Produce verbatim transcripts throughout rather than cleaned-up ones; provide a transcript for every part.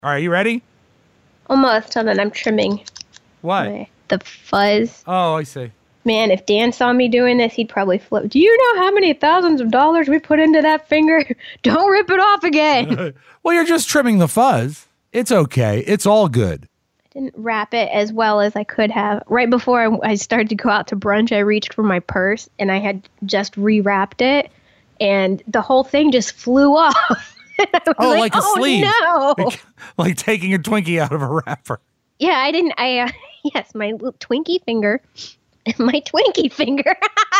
All right, you ready? Almost. Hold on, I'm trimming. What? My, the fuzz. Oh, I see. Man, if Dan saw me doing this, he'd probably flip. Do you know how many thousands of dollars we put into that finger? Don't rip it off again. Well, you're just trimming the fuzz. It's okay. It's all good. I didn't wrap it as well as I could have. Right before I, I started to go out to brunch, I reached for my purse, and I had just rewrapped it, and the whole thing just flew off. Oh, like, like a oh, sleeve. No. Like, like taking a Twinkie out of a wrapper. Yeah, I didn't. I uh, yes, my little Twinkie finger. My Twinkie finger.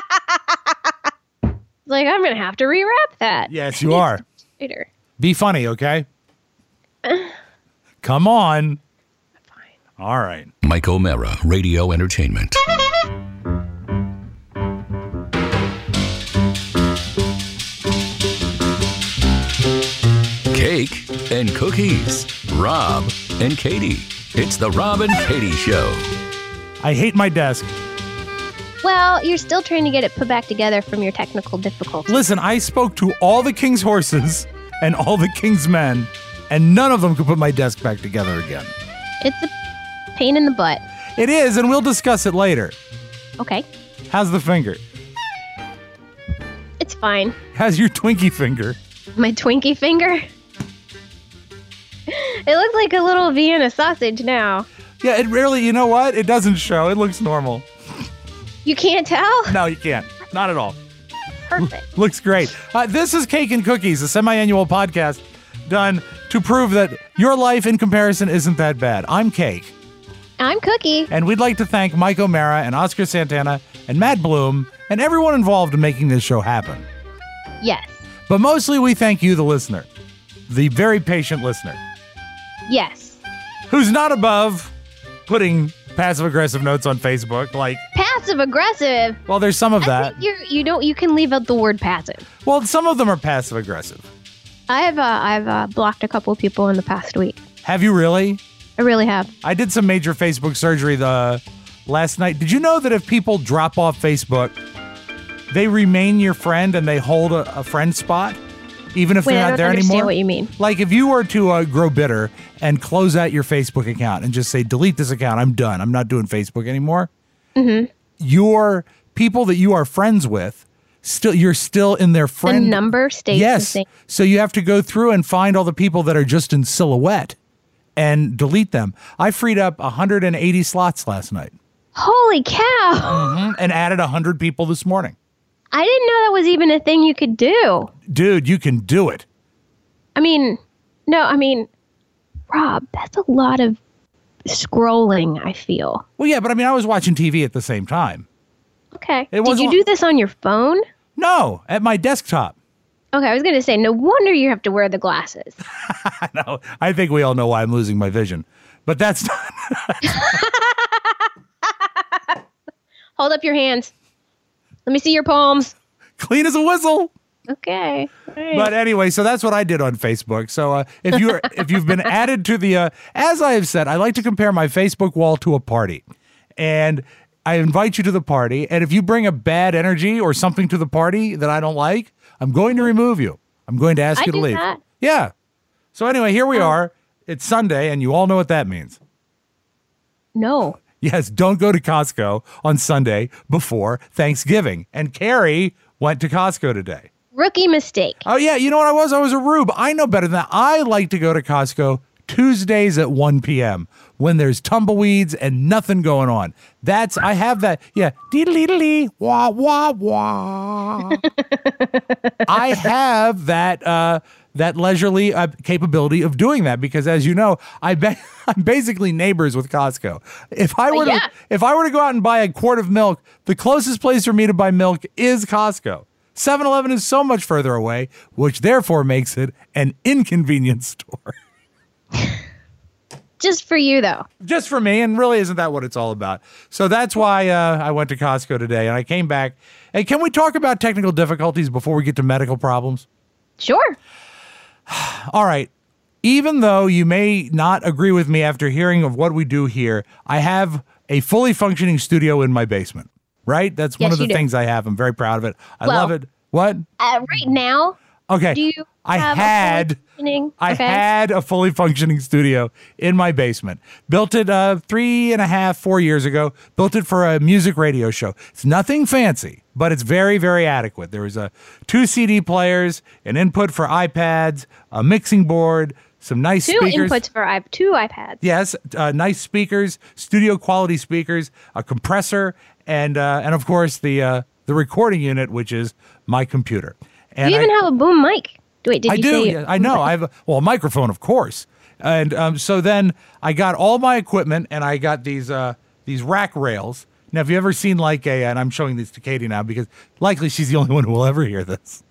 Like, I'm going to have to rewrap that. Yes, you are. Later. Be funny, okay? Come on. Fine. All right. Mike O'Mara, Radio Entertainment. Cake and cookies. Rob and Katie. It's the Rob and Katie Show. I hate my desk. Well, you're still trying to get it put back together from your technical difficulties. Listen, I spoke to all the king's horses and all the king's men, and none of them could put my desk back together again. It's a pain in the butt. It is, and we'll discuss it later. Okay. How's the finger? It's fine. How's your Twinkie finger? My Twinkie finger? It looks like a little Vienna sausage now. Yeah, it really, you know what? It doesn't show. It looks normal. You can't tell? No, you can't. Not at all. Perfect. Looks great. Uh, this is Cake and Cookies, a semi-annual podcast done to prove that your life in comparison isn't that bad. I'm Cake. I'm Cookie. And we'd like to thank Mike O'Mara and Oscar Santana and Matt Bloom and everyone involved in making this show happen. Yes. But mostly we thank you, the listener, the very patient listener. Yes. Who's not above putting passive-aggressive notes on Facebook, like... Passive-aggressive? Well, there's some of I that. think you're, you don't. You can leave out the word passive. Well, some of them are passive-aggressive. I've uh, I've uh, blocked a couple of people in the past week. Have you really? I really have. I did some major Facebook surgery the last night. Did you know that if people drop off Facebook, they remain your friend and they hold a, a friend spot, even if Wait, they're I not don't there understand anymore? What you mean? Like if you were to uh, grow bitter and close out your Facebook account and just say, delete this account, I'm done. I'm not doing Facebook anymore. Mm-hmm. Your people that you are friends with, still you're still in their friend. The number stays yes. the same. So you have to go through and find all the people that are just in silhouette and delete them. I freed up one hundred eighty slots last night. Holy cow! Mm-hmm. And added one hundred people this morning. I didn't know that was even a thing you could do. Dude, you can do it. I mean, no, I mean, Rob, that's a lot of scrolling, I feel. Well, yeah, but I mean, I was watching T V at the same time. Okay. It Did you do this on your phone? No, at my desktop. Okay, I was going to say, no wonder you have to wear the glasses. No, I think we all know why I'm losing my vision. But that's not... Hold up your hands. Let me see your palms. Clean as a whistle. Okay. All right. But anyway, so that's what I did on Facebook. So uh, if you're if you've been added to the, uh, as I have said, I like to compare my Facebook wall to a party, and I invite you to the party. And if you bring a bad energy or something to the party that I don't like, I'm going to remove you. I'm going to ask I you to do leave. that. Yeah. So anyway, here we Oh. are. It's Sunday, and you all know what that means. No. Yes, don't go to Costco on Sunday before Thanksgiving. And Carrie went to Costco today. Rookie mistake. Oh, yeah. You know what I was? I was a rube. I know better than that. I like to go to Costco Tuesdays at one p.m. when there's tumbleweeds and nothing going on. That's, I have that. Yeah. Dee-dee-dee-dee, wah, wah, wah. I have that, uh, that leisurely uh, capability of doing that because, as you know, I be- I'm basically neighbors with Costco. If I were yeah. to, if I were to go out and buy a quart of milk, the closest place for me to buy milk is Costco. seven eleven is so much further away, which therefore makes it an inconvenient store. Just for you, though. Just for me, and really isn't that what it's all about? So that's why uh, I went to Costco today, and I came back. Hey, can we talk about technical difficulties before we get to medical problems? Sure. All right. Even though you may not agree with me after hearing of what we do here, I have a fully functioning studio in my basement, right? That's one Yes, of the you do. things I have. I'm very proud of it. I Well, love it. What? Uh, right now, Okay. Do you I have a had fully functioning- I okay. had a fully functioning studio in my basement. Built it uh, three and a half, four years ago. Built it for a music radio show. It's nothing fancy, but it's very, very adequate. There was a two C D players, an input for iPads, a mixing board, some nice two speakers. inputs for i two iPads. Yes, uh, nice speakers, studio quality speakers, a compressor, and uh, and of course the uh, the recording unit, which is my computer. And you even I, have a boom mic. Wait, did I you do. say? Yeah, I know. I have a, well a microphone, of course. And um, so then I got all my equipment, and I got these uh, these rack rails. Now, have you ever seen like a? And I'm showing these to Katie now because likely she's the only one who will ever hear this.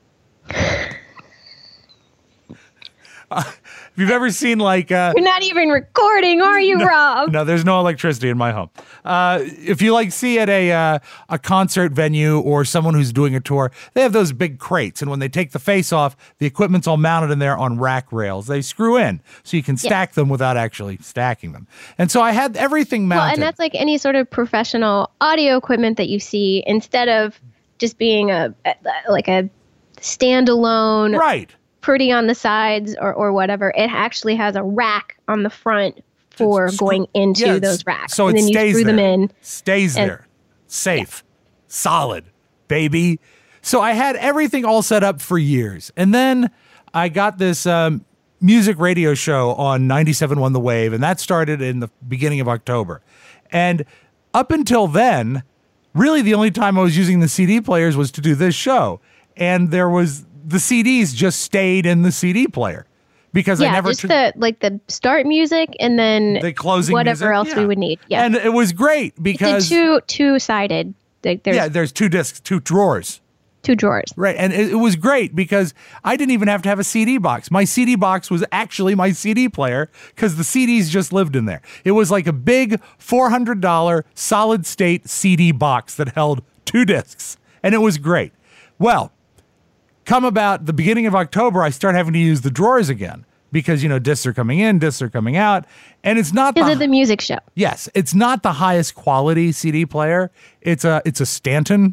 Uh, if you've ever seen like uh, You're not even recording, are you, Rob? no, there's no electricity in my home. Uh, if you like see at a uh, a concert venue or someone who's doing a tour, they have those big crates, and when they take the face off, the equipment's all mounted in there on rack rails. They screw in so you can stack them without actually stacking them. And so I had everything mounted. Well, and that's like any sort of professional audio equipment that you see, instead of just being a, a like a standalone, right. pretty on the sides or, or whatever. It actually has a rack on the front for Screw- going into yeah, it's- those racks. So and it then stays you screw there. them in. Stays and- there. Safe. Solid. Baby. So I had everything all set up for years. And then I got this um, music radio show on ninety-seven point one The Wave, and that started in the beginning of October. And up until then, really the only time I was using the C D players was to do this show. And there was the C Ds just stayed in the C D player because I Yeah, never just tr- the like the start music and then the closing whatever music. else Yeah. we would need. Yeah, And it was great because it's a two two sided. Like there's yeah, there's two discs, two drawers. two drawers. Right. And it, it was great because I didn't even have to have a C D box. My C D box was actually my C D player because the C Ds just lived in there. It was like a big four hundred dollars solid state C D box that held two discs. And it was great. Well, come about the beginning of October, I start having to use the drawers again because, you know, discs are coming in, discs are coming out. And it's not Because the, of the music show. yes, it's not the highest quality C D player. It's a, it's a Stanton.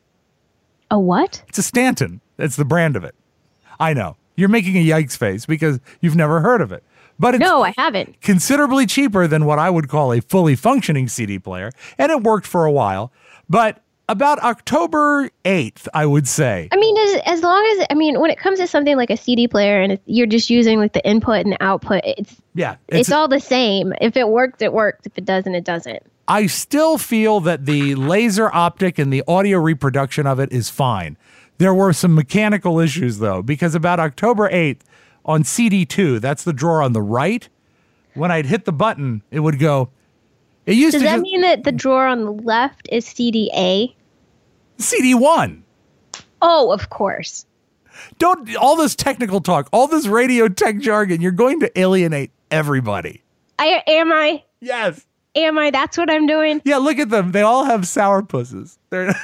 A what? It's a Stanton. That's the brand of it. I know. You're making a yikes face because you've never heard of it. But it's No, I haven't. considerably cheaper than what I would call a fully functioning C D player. And it worked for a while. But about October eighth, I would say. I mean, as, as long as, I mean, when it comes to something like a C D player and it, you're just using like the input and output, it's Yeah. it's, all the same. If it works, it works. If it doesn't, it doesn't. I still feel that the laser optic and the audio reproduction of it is fine. There were some mechanical issues, though, because about October eighth on C D two, that's the drawer on the right, when I'd hit the button, it would go. It used Does to that just, mean that the drawer on the left is C D A? C D one. Oh, of course. Don't all this technical talk, all this radio tech jargon, you're going to alienate everybody. I am I Yes. am I? That's what I'm doing. Yeah, look at them. They all have sourpusses. They're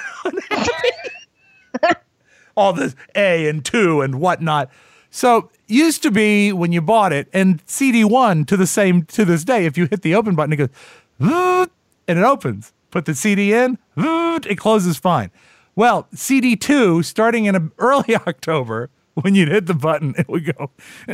all this A and two and whatnot. So used to be when you bought it, and C D one to the same to this day, if you hit the open button, it goes "Voot," and it opens. Put the C D in, "Voot," it closes fine. Well, C D two, starting in a, early October, when you'd hit the button, it would go,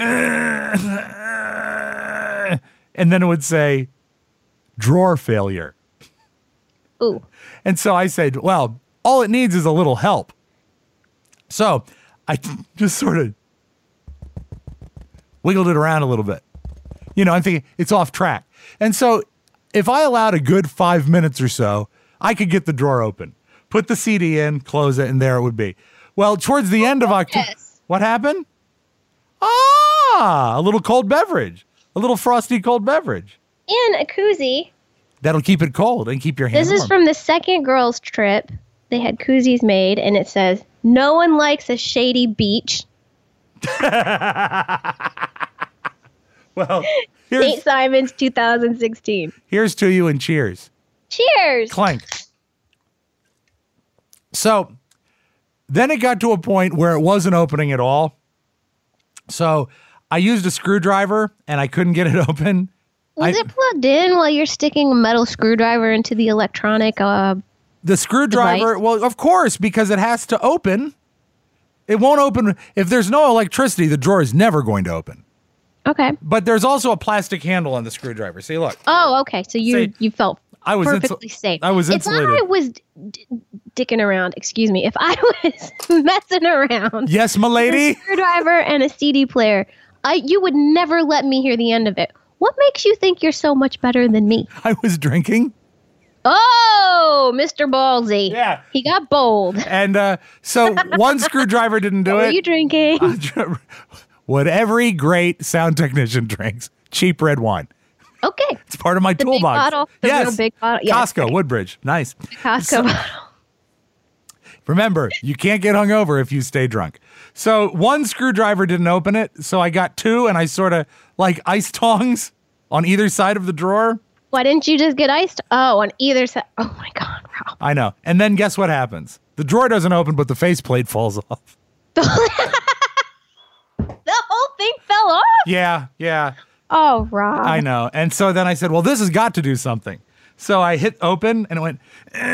and then it would say, drawer failure. Ooh. And so I said, well, all it needs is a little help. So I just sort of wiggled it around a little bit. You know, I'm thinking it's off track. And so if I allowed a good five minutes or so, I could get the drawer open, put the C D in, close it, and there it would be. Well, towards the end of October, Yes. what happened? Ah, a little cold beverage, a little frosty cold beverage. And a koozie. That'll keep it cold and keep your hands This is warm. from the second girls' trip. They had koozies made, and it says, "No one likes a shady beach." Well, Saint here's, Simons, two thousand sixteen. here's to you and cheers. Cheers. Clank. So then it got to a point where it wasn't opening at all. So I used a screwdriver and I couldn't get it open. Was I- it plugged in while you're sticking a metal screwdriver into the electronic? Uh, The screwdriver, Device? well, of course, because it has to open. It won't open. If there's no electricity, the drawer is never going to open. Okay. But there's also a plastic handle on the screwdriver. See, look. Oh, okay. So you See, you felt I was perfectly insul- safe. I was if insulated. I was d- dicking around, excuse me, if I was messing around Yes, my with a lady. screwdriver and a C D player, I you would never let me hear the end of it. What makes you think you're so much better than me? I was drinking. Oh, Mister Ballsy. Yeah. He got bold. And uh, so one screwdriver didn't do What were it. you drinking? What every great sound technician drinks. Cheap red wine. Okay. It's part of my The big toolbox. bottle, the yes. real big bottle. Yeah, Costco, great. Woodbridge. Nice. Costco So- bottle. Remember, you can't get hungover if you stay drunk. So one screwdriver didn't open it, so I got two, and I sort of like ice tongs on either side of the drawer. Why didn't you just get iced? Oh, on either side. Oh my God, Rob. I know. And then guess what happens? The drawer doesn't open, but the faceplate falls off. The whole thing fell off. Yeah, yeah, Oh, Rob. I know. And so then I said, well, this has got to do something. So I hit open, and it went,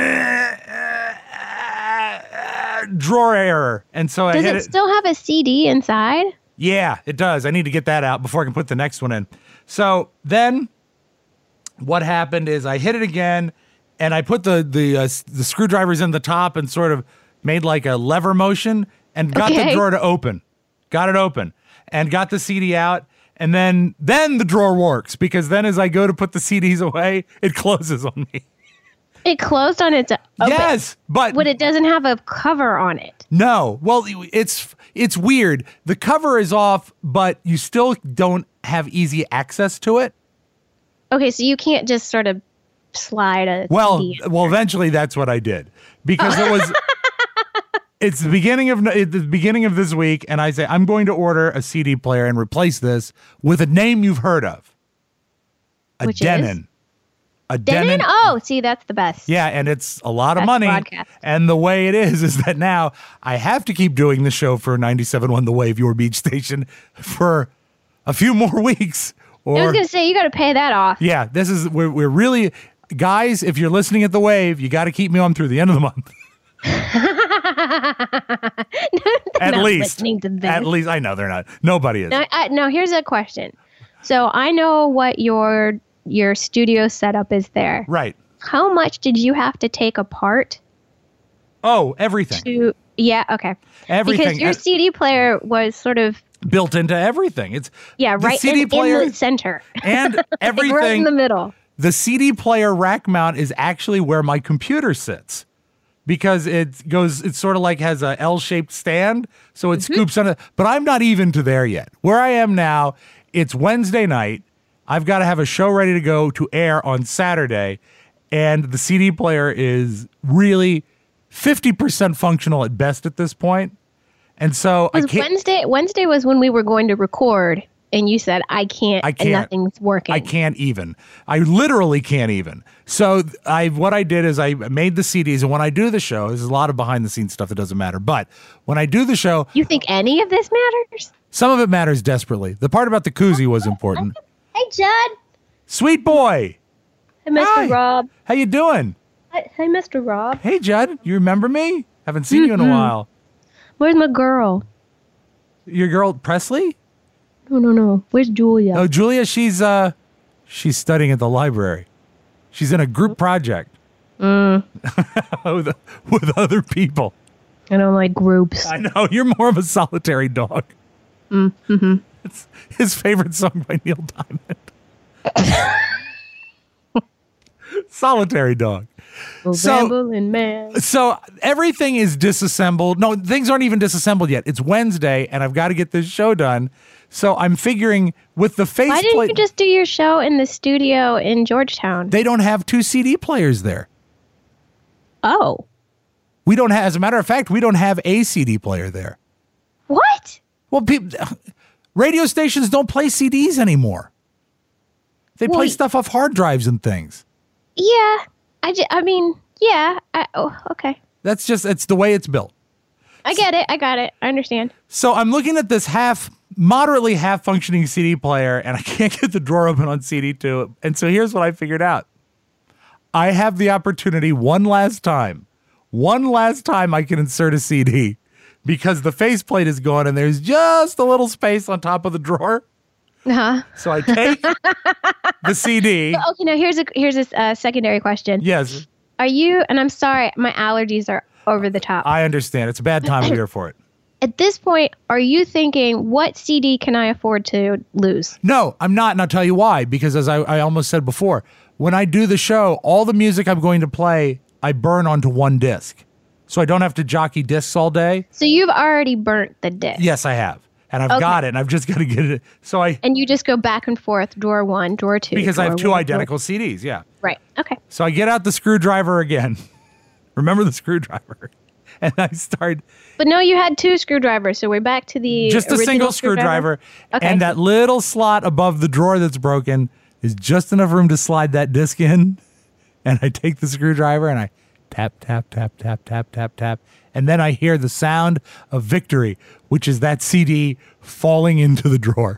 drawer error. And so I Does hit it it. still have a C D inside? Yeah, it does. I need to get that out before I can put the next one in. So then what happened is I hit it again, and I put the the uh, s- the screwdrivers in the top and sort of made like a lever motion and got the Okay. drawer to open. Got it open and got the C D out. And then then the drawer works because then as I go to put the C Ds away, it closes on me. It closed on its own. Yes, but But it doesn't have a cover on it. no. Well, it's it's weird. The cover is off, but you still don't have easy access to it. Okay, so you can't just sort of slide a Well, C D in. well, eventually that's what I did because it was. It's the beginning of it's the beginning of this week, and I say I'm going to order a C D player and replace this with a name you've heard of, a Which is? Denon. A Denon? Denon. Oh, see, that's the best. Yeah, and it's a lot of That's money. broadcast. And the way it is is that now I have to keep doing the show for ninety-seven point one The Wave, your beach station, for a few more weeks. Or I was going to say, you got to pay that off. yeah, this is we're we're really guys. If you're listening at the Wave, you got to keep me on through the end of the month. At Not least, listening to this. at least I know they're not. Nobody is. Now, I, now, here's a question. So I know what your your studio setup is there. Right. How much did you have to take apart Oh, everything. to? Yeah, okay. Everything. Because your Uh, C D player was sort of built into everything. It's yeah, the right C D in, player in the center, and Like, everything. right in the middle. The C D player rack mount is actually where my computer sits because it goes, it sort of like has a L-shaped stand. So it Mm-hmm. scoops on it, but I'm not even to there yet. Where I am now, it's Wednesday night. I've got to have a show ready to go to air on Saturday. And the C D player is really fifty percent functional at best at this point. And so I Was can't, Wednesday? Wednesday was when we were going to record, and you said I can't. I And can't. nothing's working. I can't even. I literally can't even. So I what I did is I made the C Ds, and when I do the show, there's a lot of behind the scenes stuff that doesn't matter. But when I do the show, You think any of this matters? some of it matters desperately. The part about the koozie was important. Hey, Judd. Sweet boy, Hey, Mister Hi. Rob. how you doing? Hey, hey, Mister Rob. Hey, Judd, you remember me? Haven't seen you in a Mm-mm. while. Where's my girl? Your girl Presley? No, no, no. Where's Julia? Oh, Julia, she's uh, she's studying at the library. She's in a group project Mm, with, with other people. I don't like groups. I know you're more of a solitary dog. Mm, mm-hmm. It's his favorite song by Neil Diamond. Solitary dog. Oh, So- rambling man. So everything is disassembled. No, things aren't even disassembled yet. It's Wednesday, and I've got to get this show done. So I'm figuring with the Why didn't you faceplate, just do your show in the studio in Georgetown? they don't have two C D players there. oh, We don't have, as a matter of fact, we don't have a C D player there. what? Well, people, radio stations don't play C Ds anymore. They play Well, stuff off hard drives and things. Yeah, I, ju- I mean, yeah. I, oh, okay. That's just, it's the way it's built. I get it. I got it. I understand. So I'm looking at this half, moderately half functioning C D player, and I can't get the drawer open on C D two. And so here's what I figured out. I have the opportunity one last time, one last time I can insert a C D because the faceplate is gone and there's just a little space on top of the drawer. Uh-huh. So I take the C D. Okay, now here's a here's a uh, secondary question. Yes, Are you, and I'm sorry, my allergies are over the top. I understand. It's a bad time of year for it. At this point, are you thinking, what C D can I afford to lose? No, I'm not, and I'll tell you why. Because as I, I almost said before, when I do the show, all the music I'm going to play, I burn onto one disc. So I don't have to jockey discs all day. So you've already burnt the disc. Yes, I have. And I've Okay. got it, and I've just got to get it. So I, And you just go back and forth, drawer one, drawer two. because I have drawer two one, identical C Ds, yeah. drawer- Right. Okay. So I get out the screwdriver again. Remember the screwdriver? And I start But no, you had two screwdrivers, so we're back to the just a original single screwdriver. Okay. And that little slot above the drawer that's broken is just enough room to slide that disc in. And I take the screwdriver and I tap, tap, tap, tap, tap, tap, tap. And then I hear the sound of victory, which is that C D falling into the drawer.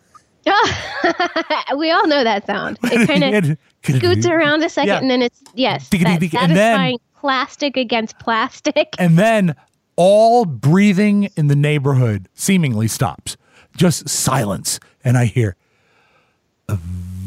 We all know that sound. It kind of scoots around a second, Yeah. and then it's, yes, Digga, that digga, digga, and then- satisfying plastic against plastic. And then all breathing in the neighborhood seemingly stops. Just silence. And I hear, uh,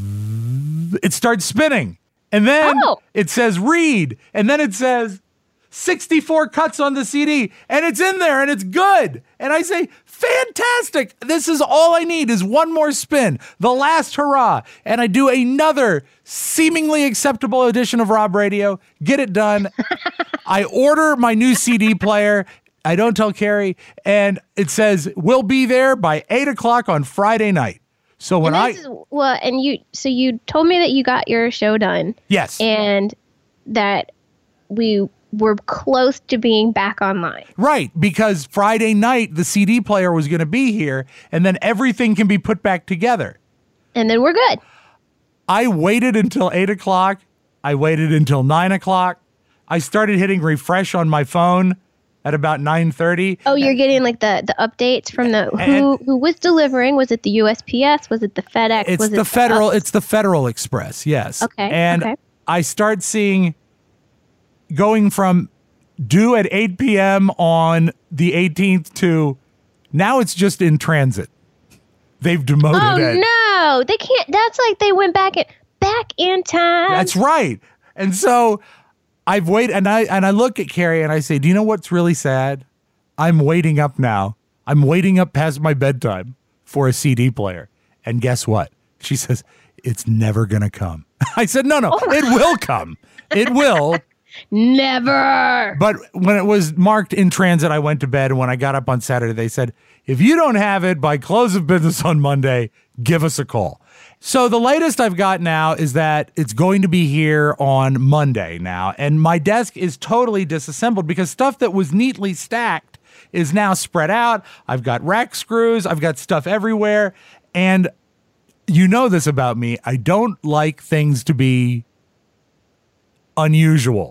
it starts spinning. And then Oh. it says read. And then it says sixty-four cuts on the C D. And it's in there and it's good. And I say, fantastic. This is all I need is one more spin. The last hurrah. And I do another seemingly acceptable edition of Rob Radio. Get it done. I order my new C D player. I don't tell Carrie. And it says, we'll be there by eight o'clock on Friday night. So when And I, this is- well, and you, so you told me that you got your show done, yes, and that we were close to being back online. right, because Friday night, the C D player was going to be here and then everything can be put back together. And then we're good. I waited until eight o'clock. I waited until nine o'clock. I started hitting refresh on my phone at about nine thirty. Oh, you're getting like the, the updates from the who who was delivering? Was it the U S P S? Was it the FedEx? It's was the it Federal. the, It's the Federal Express. Yes. Okay, And okay. I start seeing going from due at eight p.m. on the eighteenth to now it's just in transit. They've demoted Oh it. no, they can't. That's like they went back in back in time. That's right. And so I've waited, and I and I look at Carrie and I say, "Do you know what's really sad? I'm waiting up now. I'm waiting up past my bedtime for a C D player." And guess what? She says, "It's never gonna come." I said, "No, no, it will come. It will." Never. But when it was marked in transit, I went to bed. And when I got up on Saturday, they said, if you don't have it by close of business on Monday, give us a call. So the latest I've got now is that it's going to be here on Monday now. And my desk is totally disassembled because stuff that was neatly stacked is now spread out. I've got rack screws. I've got stuff everywhere. And you know this about me. I don't like things to be unusual.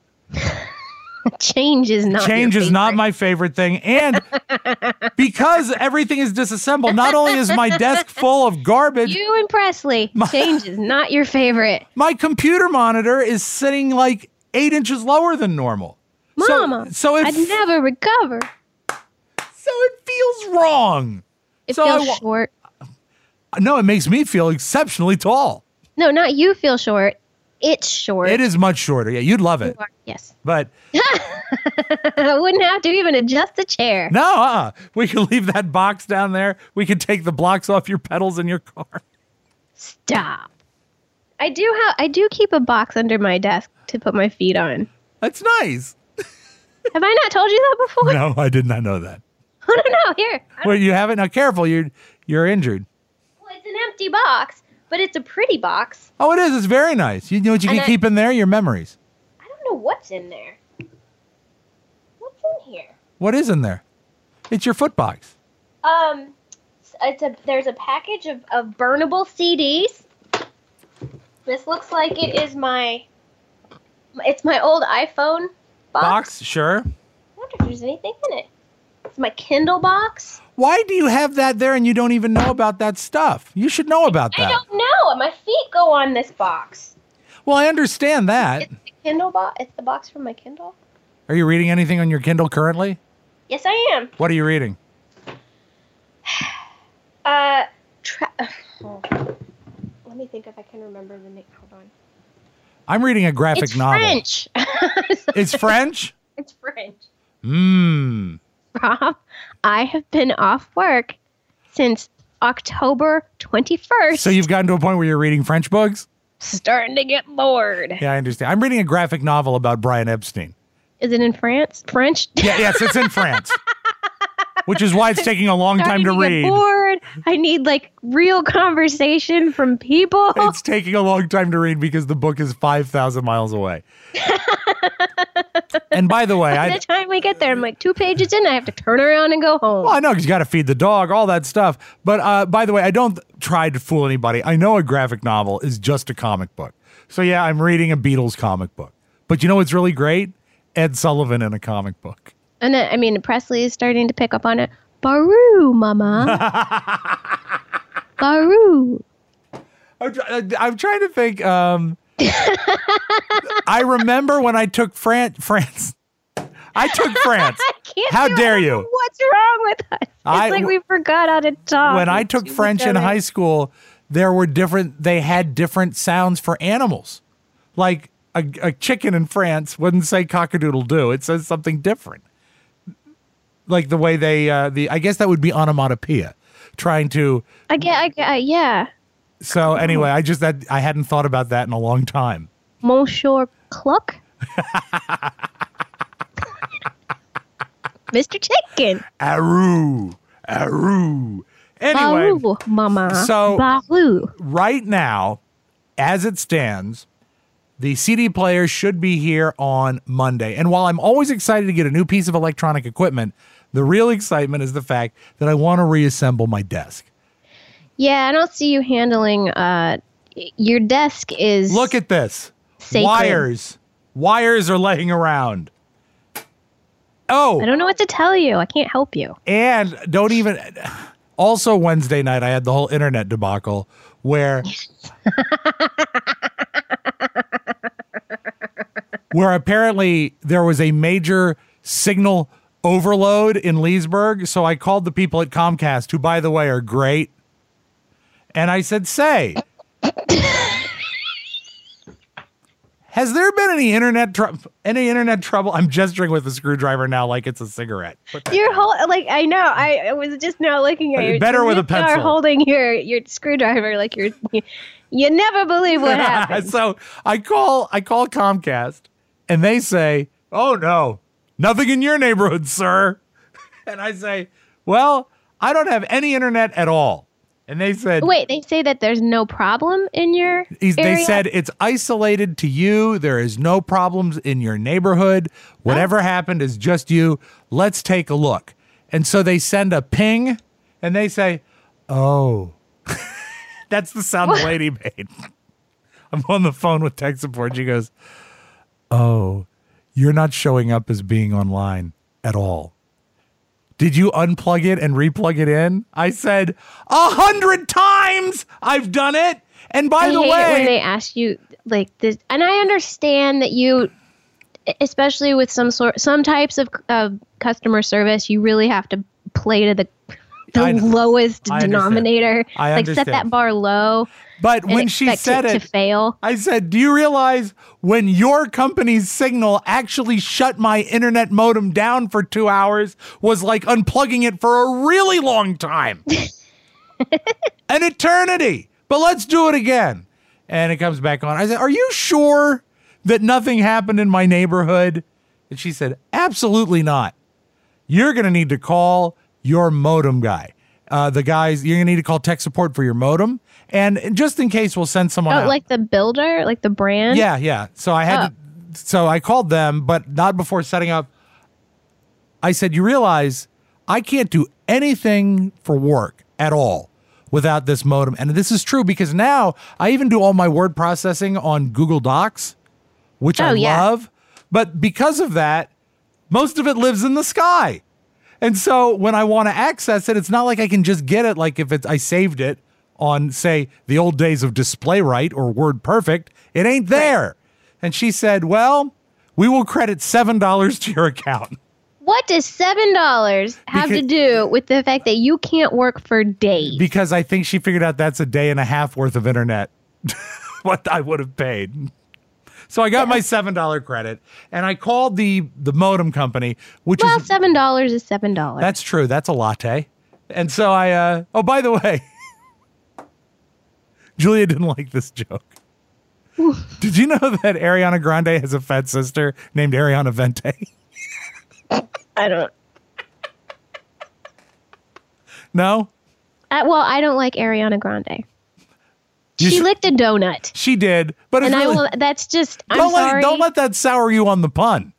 Change is not. Change your is not favorite. my favorite thing. And because everything is disassembled, not only is my desk full of garbage, You and Presley. Change is not your favorite. my computer monitor is sitting like eight inches lower than normal. So- Mama, so, it, I'd never recover. so it feels wrong. It So I feels wa- short. No, it makes me feel exceptionally tall. No, not you feel short. It's short. It is much shorter. Yeah, you'd love it. Yes. But I wouldn't have to even adjust the chair. no, uh-uh. We can leave that box down there. We can take the blocks off your pedals in your car. Stop. I do have. I do keep a box under my desk to put my feet on. That's nice. Have I not told you that before? No, I did not know that. I don't know. Here. Well, you haven't. Now, careful. You're you're injured. Well, it's an empty box, but it's a pretty box. Oh, it is. It's very nice. You know what you And can I- keep in there? Your memories. I don't know what's in there. What's in here? What is in there? It's your foot box. Um, it's a there's a package of, of burnable C Ds. This looks like it is my. It's my old iPhone box. Box, sure. I wonder if there's anything in it. It's my Kindle box. Why do you have that there and you don't even know about that stuff? You should know about I that. don't know. My feet go on this box. Well, I understand that. It's the Kindle box. It's the box from my Kindle. Are you reading anything on your Kindle currently? Yes, I am. What are you reading? Uh, tra- oh. Let me think if I can remember the name. Hold on. I'm reading a graphic It's novel. French. It's French? It's French. Mmm. Rob, I have been off work since October twenty-first. So you've gotten to a point where you're reading French books? Starting to get bored. Yeah, I understand. I'm reading a graphic novel about Brian Epstein. Is it in France? French? Yeah, yes, it's in France. Which is why it's taking a long time Starting to to get read. bored. I need like real conversation from people. It's taking a long time to read because the book is five thousand miles away. And by the way, By I the time we get there, I'm like two pages in. I have to turn around and go home. well, I know because you got to feed the dog, all that stuff. But uh, by the way, I don't try to fool anybody. I know a graphic novel is just a comic book. So yeah, I'm reading a Beatles comic book. But you know what's really great? Ed Sullivan in a comic book. And then, I mean, Presley is starting to pick up on it. Baru, mama. Baru. I'm, try- I'm trying to think. Um, I remember when I took Fran- France. I took France. I can't How do it. dare I don't you? know What's wrong with us? It's I- like we forgot how to talk. When I took to French each in other. high school, there were different, they had different sounds for animals. Like a, a chicken in France wouldn't say cock-a-doodle-doo. It says something different. Like the way they, uh, the I guess that would be onomatopoeia. Trying to, I get, I get, uh, yeah. so anyway, I just, that I hadn't thought about that in a long time. Monsieur Cluck. Mister Chicken. Aru, aru. Anyway, Baru, mama. so- Baru. right now, as it stands, the C D player should be here on Monday. And while I'm always excited to get a new piece of electronic equipment, the real excitement is the fact that I want to reassemble my desk. Yeah, I don't see you handling, uh, your desk is. Look at this. Sacred. Wires. Wires are laying around. I Oh, don't know what to tell you. I can't help you. and don't even. Also, Wednesday night, I had the whole internet debacle where. where apparently there was a major signal overload in Leesburg. So I called the people at Comcast, who, by the way, are great. And I said, say, has there been any internet tr- any internet trouble? I'm gesturing with a screwdriver now like it's a cigarette. Put that Your down. whole like I know I, I was just now looking at you. Better with a You are pencil. holding your your screwdriver like you're. You, you never believe what happened. So I call I call Comcast and they say, "Oh no, nothing in your neighborhood, sir." And I say, "Well, I don't have any internet at all." And they said, Wait, they say that there's no problem in your He's, they area? said it's isolated to you. There is no problems in your neighborhood. Whatever Oh. happened is just you. Let's take a look. And so they send a ping and they say, oh, that's the sound the lady made. I'm on the phone with tech support. She goes, oh, you're not showing up as being online at all. Did you unplug it and replug it in? I said, a hundred times I've done it. And by I the hate it when way, they ask you like this, and I understand that you, especially with some sort, some types of uh, customer service, you really have to play to the the I know. lowest I understand. denominator. I like set understand. that bar low. but and when she expect said it it, to fail. I said, do you realize when your company's signal actually shut my internet modem down for two hours was like unplugging it for a really long time? An eternity. But let's do it again. And it comes back on. I said, are you sure that nothing happened in my neighborhood? And she said, absolutely not. You're going to need to call your modem guy. Uh, the guys, you're going to need to call tech support for your modem. And just in case, we'll send someone Oh, out. like the builder, like the brand. Yeah, yeah. So I had to, so I called them, but not before setting up. I said, you realize I can't do anything for work at all without this modem. And this is true because now I even do all my word processing on Google Docs, which I Oh, yeah. love. But because of that, most of it lives in the sky. And so when I want to access it, it's not like I can just get it. Like if it's, I saved it on, say, the old days of DisplayWrite or WordPerfect, it ain't there. And she said, well, we will credit seven dollars to your account. What does seven dollars have Because- to do with the fact that you can't work for days? Because I think she figured out that's a day and a half worth of internet. What I would have paid. So I got my seven dollar credit, and I called the the modem company, which well, is seven dollars is seven dollars. that's true. That's a latte. And so I. Uh, oh, by the way, Julia didn't like this joke. Did you know that Ariana Grande has a fat sister named Ariana Vente? I don't. No, Uh, well, I don't like Ariana Grande. You She should- licked a donut, she did, but it's and really, I will. That's just. I'm don't let sorry. don't let that sour you on the pun.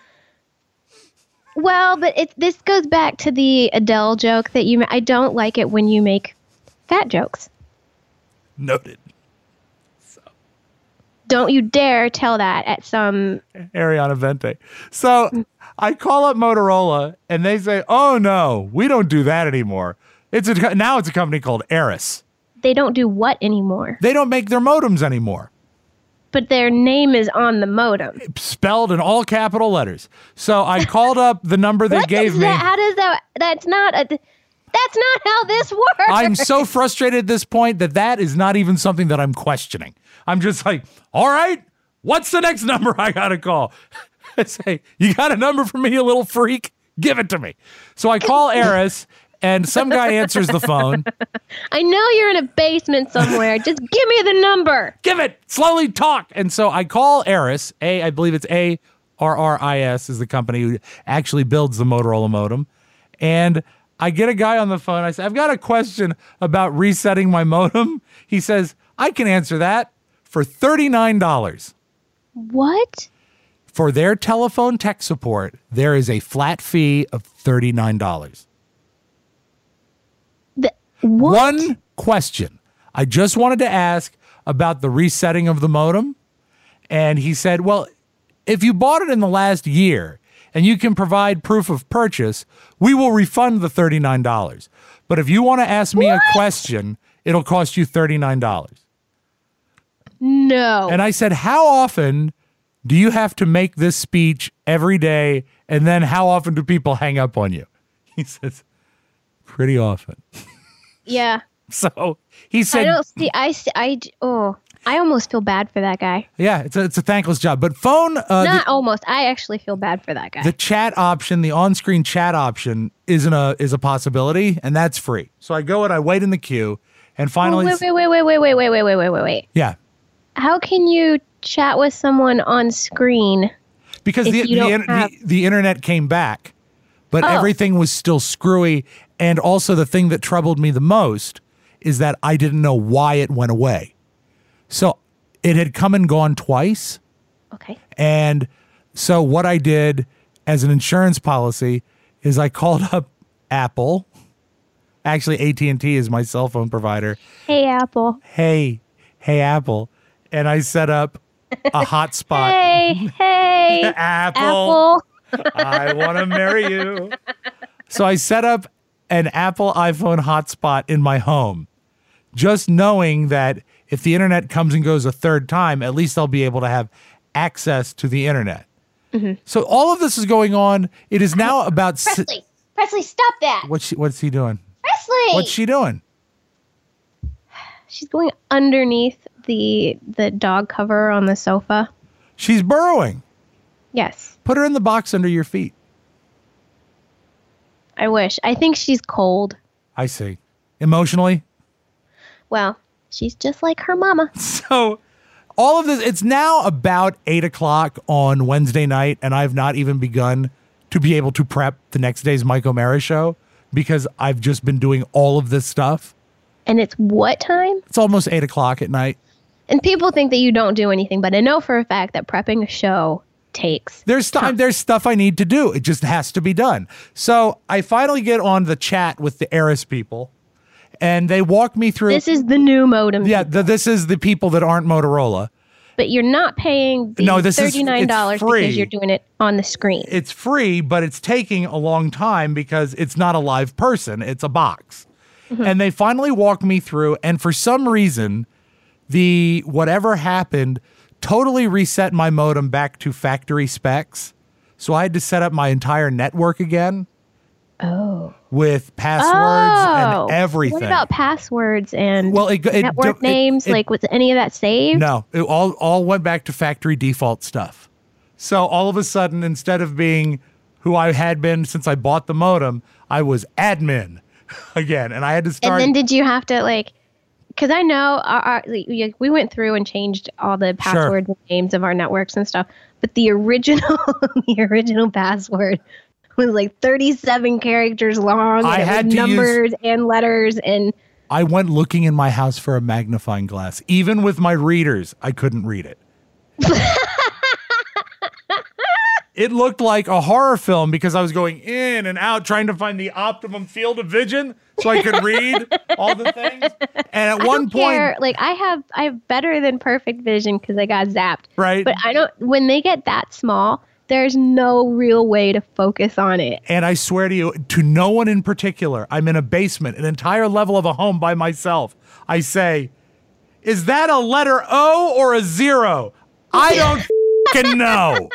Well, but it this goes back to the Adele joke that you. ma- I don't like it when you make fat jokes. Noted. Don't you dare tell that at some. Ariana Vente. So I call up Motorola and they say, "Oh no, we don't do that anymore. It's a co- now it's a company called Aris. They don't do what anymore, They don't make their modems anymore, but their name is on the modem. spelled in all capital letters." So I called up the number they What gave is me. that? How does that? That's not a. That's not how this works. I'm so frustrated at this point that that is not even something that I'm questioning. I'm just like, all right, what's the next number I got to call? I say, you got a number for me, you little freak? Give it to me. So I call Eris, and some guy answers the phone. I know you're in a basement somewhere. Just give me the number. Give it, slowly talk. And so I call Aris, A, I believe it's A R R I S is the company who actually builds the Motorola modem. And I get a guy on the phone. I say, I've got a question about resetting my modem. He says, I can answer that for thirty-nine dollars. What? For their telephone tech support, there is a flat fee of thirty-nine dollars. The, what? One question. I just wanted to ask about the resetting of the modem. And he said, well, if you bought it in the last year and you can provide proof of purchase, we will refund the thirty-nine dollars. But if you want to ask me a question, it'll cost you thirty-nine dollars. No. And I said, how often do you have to make this speech every day? And then how often do people hang up on you? He says, pretty often. Yeah. So he I said, don't see. I see. I. Oh. I almost feel bad for that guy. yeah, it's a, it's a thankless job. But phone, uh, Not the, almost. I actually feel bad for that guy. the chat option, the on-screen chat option isn't a, is a possibility, and that's free. So I go and I wait in the queue, and finally, wait, wait, wait, wait, wait, wait, wait, wait, wait, wait, wait, wait. yeah, How can you chat with someone on screen? because If the you the, don't in- have- the the internet came back, but Oh. everything was still screwy. And also the thing that troubled me the most is that I didn't know why it went away. So it had come and gone twice. Okay. And so what I did as an insurance policy is I called up Apple. Actually, A T and T is my cell phone provider. Hey, Apple. Hey, hey, Apple. And I set up a hotspot. Hey, hey, Apple. Apple. I want to marry you. So I set up an Apple iPhone hotspot in my home, just knowing that if the internet comes and goes a third time, at least I'll be able to have access to the internet. Mm-hmm. So all of this is going on. It is now about si- Presley, Presley, stop that. what's she, what's he doing? Presley. What's she doing? She's going underneath the the dog cover on the sofa. She's burrowing. Yes, Put her in the box under your feet. I wish. I think she's cold. I see. Emotionally. Well, she's just like her mama. So all of this, it's now about eight o'clock on Wednesday night, and I've not even begun to be able to prep the next day's Mike O'Mara show because I've just been doing all of this stuff. And it's what time? It's almost eight o'clock at night. And people think that you don't do anything, but I know for a fact that prepping a show takes. There's time, there's stuff I need to do. It just has to be done. So I finally get on the chat with the Eris people, and they walk me through. This is the new modem. yeah, the, this is the people that aren't Motorola. But you're not paying the No, this is- thirty-nine dollars it's free. because you're doing it on the screen. It's free, but it's taking a long time because it's not a live person. It's a box. And they finally walked me through. And for some reason, the whatever happened totally reset my modem back to factory specs. So I had to set up my entire network again. Oh. With passwords oh. and everything. What about passwords and well, it, it, network it, names? It, it, like, was any of that saved? No, it all, all went back to factory default stuff. So all of a sudden, instead of being who I had been since I bought the modem, I was admin again. And I had to start. And then did you have to, like, because I know our, our, we went through and changed all the passwords sure. and names of our networks and stuff. But the original, the original password was like thirty-seven characters long. I and had it was to numbers use, and letters and. I went looking in my house for a magnifying glass. Even with my readers, I couldn't read it. It looked like a horror film because I was going in and out trying to find the optimum field of vision so I could read all the things. And at I one don't point, care. Like I have, I have better than perfect vision because I got zapped. Right. But I don't. When they get that small, there's no real way to focus on it. And I swear to you, to no one in particular, I'm in a basement, an entire level of a home by myself. I say, is that a letter O or a zero? I don't f***ing know.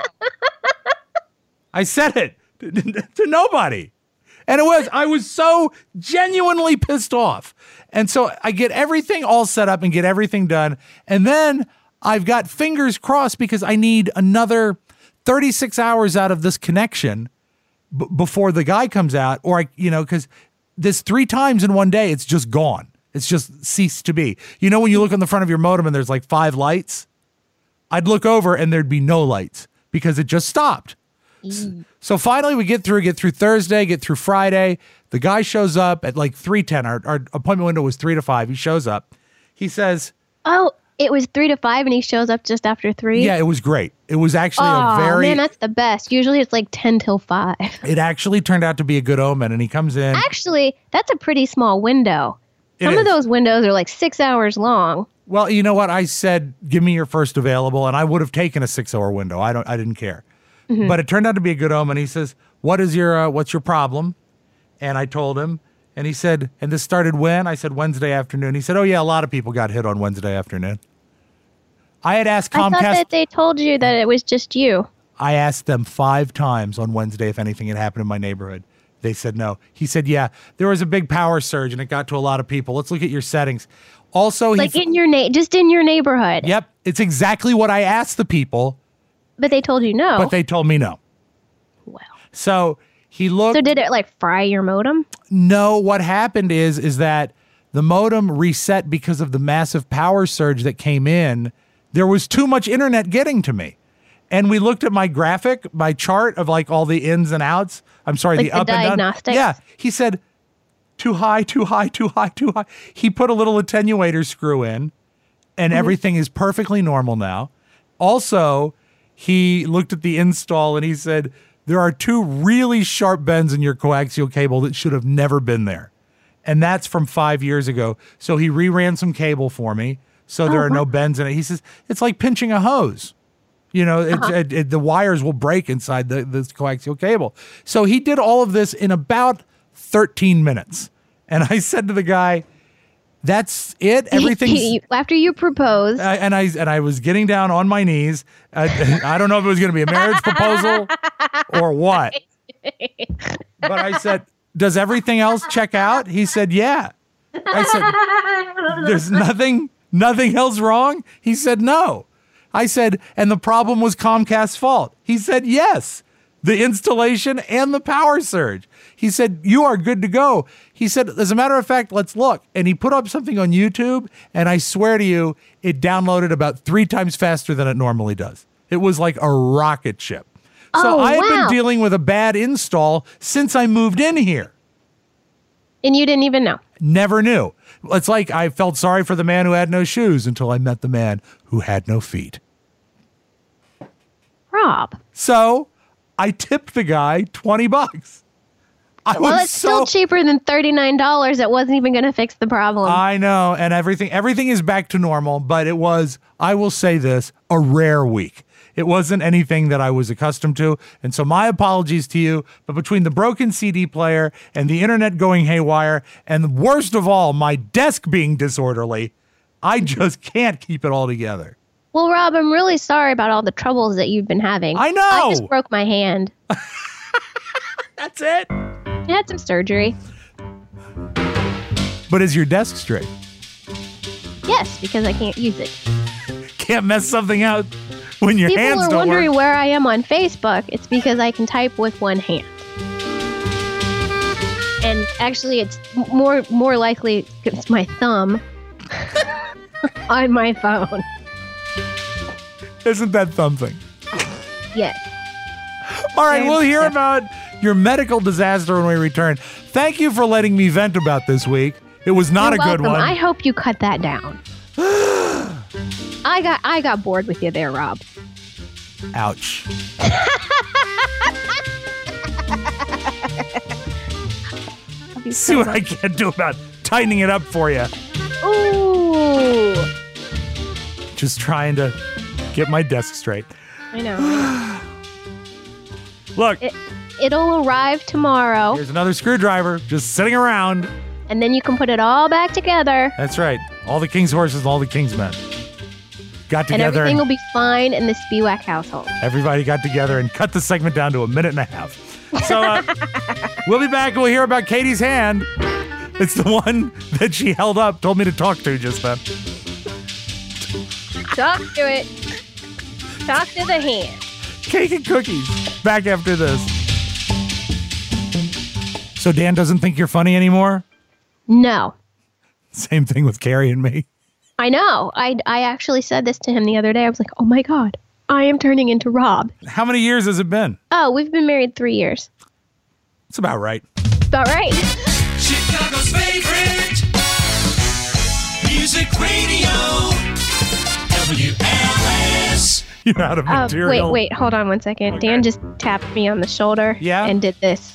I said it to, to nobody. And it was, I was so genuinely pissed off. And so I get everything all set up and get everything done. And then I've got fingers crossed because I need another thirty-six hours out of this connection b- before the guy comes out, or I, you know, because this three times in one day, it's just gone. It's just ceased to be. You know, when you look on the front of your modem and there's like five lights, I'd look over and there'd be no lights because it just stopped. Mm. So finally we get through, get through Thursday, get through Friday. The guy shows up at like three ten. Our, our appointment window was three to five. He shows up. He says, oh, it was three to five and he shows up just after three. Yeah, it was great. It was actually oh, a very, man, that's the best. Usually it's like ten till five. It actually turned out to be a good omen. And he comes in. Actually, that's a pretty small window. It Some is. of those windows are like six hours long. Well, you know what? I said, give me your first available. And I would have taken a six hour window. I don't, I didn't care. Mm-hmm. But it turned out to be a good omen. He says, what is your, uh, what's your problem? And I told him, and he said, and this started when? I said, Wednesday afternoon. He said, oh yeah, a lot of people got hit on Wednesday afternoon. I had asked Comcast. I thought that they told you that it was just you. I asked them five times on Wednesday if anything had happened in my neighborhood. They said no. He said, yeah, there was a big power surge and it got to a lot of people. Let's look at your settings. Also, like he, in your na- just in your neighborhood. Yep. It's exactly what I asked the people. But they told you no. But they told me no. Well. So he looked. So did it like fry your modem? No, what happened is, is that the modem reset because of the massive power surge that came in. There was too much internet getting to me. And we looked at my graphic, my chart of like all the ins and outs. I'm sorry, like the, the up and down. diagnostics? Yeah. He said, too high, too high, too high, too high. He put a little attenuator screw in and mm-hmm. everything is perfectly normal now. Also, he looked at the install and he said, there are two really sharp bends in your coaxial cable that should have never been there. And that's from five years ago. So he reran some cable for me. So there oh, are wow. no bends in it. He says, it's like pinching a hose. You know, it, uh-huh. it, it, the wires will break inside the this coaxial cable. So he did all of this in about thirteen minutes. And I said to the guy, that's it. Everything's after you proposed. Uh, and I and I was getting down on my knees. Uh, I don't know if it was going to be a marriage proposal or what. But I said, does everything else check out? He said, yeah. I said, there's nothing, nothing else wrong? He said, no. I said, and the problem was Comcast's fault. He said, yes, the installation and the power surge. He said, you are good to go. He said, as a matter of fact, let's look. And he put up something on YouTube, and I swear to you, it downloaded about three times faster than it normally does. It was like a rocket ship. So oh, I had wow. been dealing with a bad install since I moved in here. And you didn't even know? Never knew. It's like I felt sorry for the man who had no shoes until I met the man who had no feet. Rob. So I tipped the guy twenty bucks. I well, was it's so, still cheaper than thirty-nine dollars. It wasn't even going to fix the problem. I know. And everything, everything is back to normal, but it was, I will say this, a rare week. It wasn't anything that I was accustomed to. And so my apologies to you, but between the broken C D player and the internet going haywire, and worst of all, my desk being disorderly, I just can't keep it all together. Well, Rob, I'm really sorry about all the troubles that you've been having. I know. I just broke my hand. That's it. I had some surgery. But is your desk straight? Yes, because I can't use it. Can't mess something out when your People hands are don't wondering work. where I am on Facebook. It's because I can type with one hand. And actually, it's more more likely it's my thumb on my phone. Isn't that thumb thing? Yes. All right, Very we'll hear much so. about your medical disaster when we return. Thank you for letting me vent about this week. It was not You're a good welcome. one. I hope you cut that down. I got I got bored with you there, Rob. Ouch. See what I can do about tightening it up for you. Ooh. Just trying to get my desk straight. I know. I know. Look, It, it'll arrive tomorrow, here's another screwdriver just sitting around. and then you can put it all back together, That's right. All the king's horses and all the king's men got and together. everything And will be fine in the Spiewak household. everybody got together and cut the segment down to a minute and a half. So uh, we'll be back and we'll hear about Katie's hand. It's the one that she held up, told me to talk to just then. Talk to it. Talk to the hand. Cake and cookies. Back after this. So Dan doesn't think you're funny anymore? No. Same thing with Carrie and me. I know. I, I actually said this to him the other day. I was like, oh my God, I am turning into Rob. How many years has it been? Oh, we've been married three years. It's about right. About right. Chicago's favorite music radio, W L S. You're out of Uh, material. wait, wait, hold on one second. Okay. Dan just tapped me on the shoulder Yeah? and did this.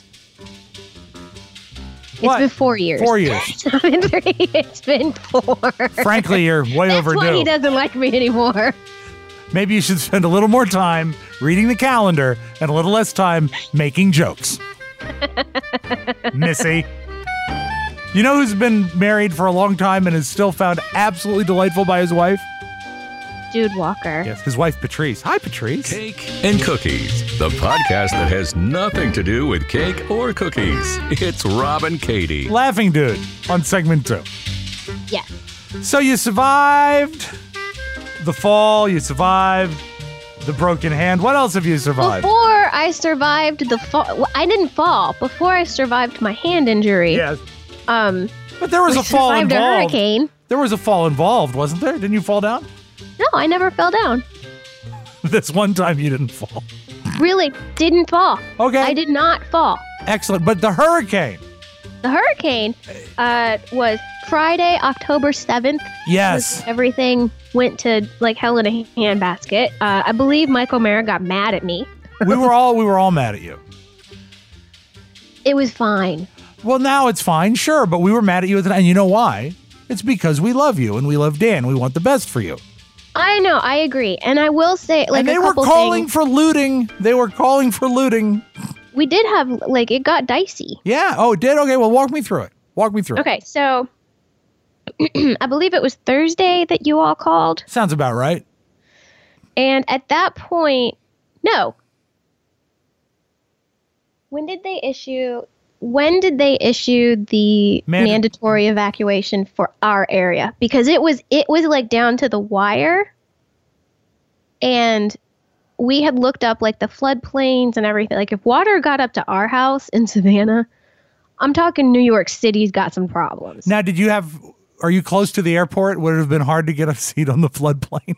It's What? been four years. Four years. It's not been three. It's been four. Frankly, you're way That's overdue. why he doesn't like me anymore. Maybe you should spend a little more time reading the calendar and a little less time making jokes. Missy. You know who's been married for a long time and is still found absolutely delightful by his wife? Jude Walker. Yes, his wife Patrice. Hi, Patrice. Cake and Cookies, the podcast that has nothing to do with cake or cookies. It's Rob and Katie. Laughing Dude on segment two. Yes. So you survived the fall, you survived the broken hand. What else have you survived? Before I survived the fall, well, I didn't fall. Before I survived my hand injury, Yes. um, But there was I a fall survived a involved. hurricane. There was a fall involved, wasn't there? Didn't you fall down? No, I never fell down. This one time you didn't fall. Really didn't fall. Okay. I did not fall. Excellent. But the hurricane. The hurricane uh, was Friday, October seventh. Yes. Everything went to like hell in a handbasket. Uh, I believe Michael Mara got mad at me. we were all we were all mad at you. It was fine. Well, now it's fine, sure, but we were mad at you at the time. And you know why? It's because we love you and we love Dan. We want the best for you. I know, I agree. And I will say, like, and they a were couple calling things. for looting. They were calling for looting. We did have, like, it got dicey. Yeah. Oh, it did? Okay, well, walk me through it. Walk me through it. Okay, so I believe it was Thursday that you all called. Sounds about right. And at that point, no. When did they issue when did they issue the Manda- mandatory evacuation for our area? Because it was it was like down to the wire. And we had looked up like the floodplains and everything. Like if water got up to our house in Savannah, I'm talking New York City's got some problems. Now, did you have, are you close to the airport? Would it have been hard to get a seat on the floodplain?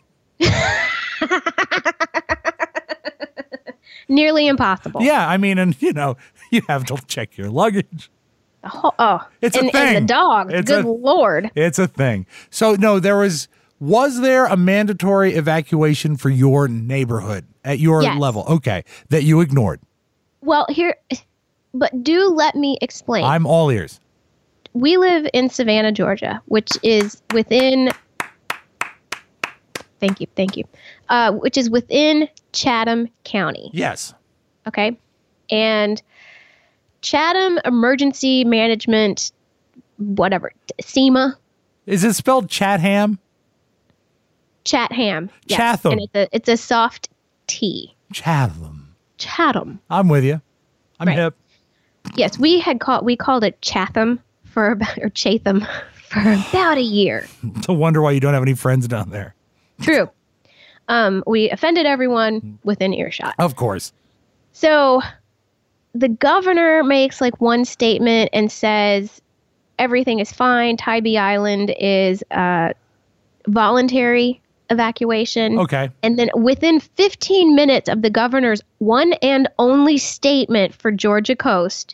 Nearly impossible. Yeah, I mean, and you know, you have to check your luggage. Oh, oh. It's a and, thing. and the dog. It's Good a- Lord. It's a thing. So no, there was, was there a mandatory evacuation for your neighborhood at your Yes. level? Okay, that you ignored. Well, here, but do let me explain. I'm all ears. We live in Savannah, Georgia, which is within. Thank you, thank you. Uh, which is within Chatham County. Yes. Okay, and Chatham Emergency Management, whatever, SEMA, Is it spelled Chatham? Chatham. Yes. Chatham. And it's a it's a soft T. Chatham. Chatham. I'm with you. I'm Right. hip. Yes, we had called we called it Chatham for about or Chatham for about a year. To wonder why you don't have any friends down there. True. Um, we offended everyone within earshot. Of course. So the governor makes like one statement and says everything is fine. Tybee Island is uh, voluntary evacuation. Okay. And then within fifteen minutes of the governor's one and only statement for Georgia Coast,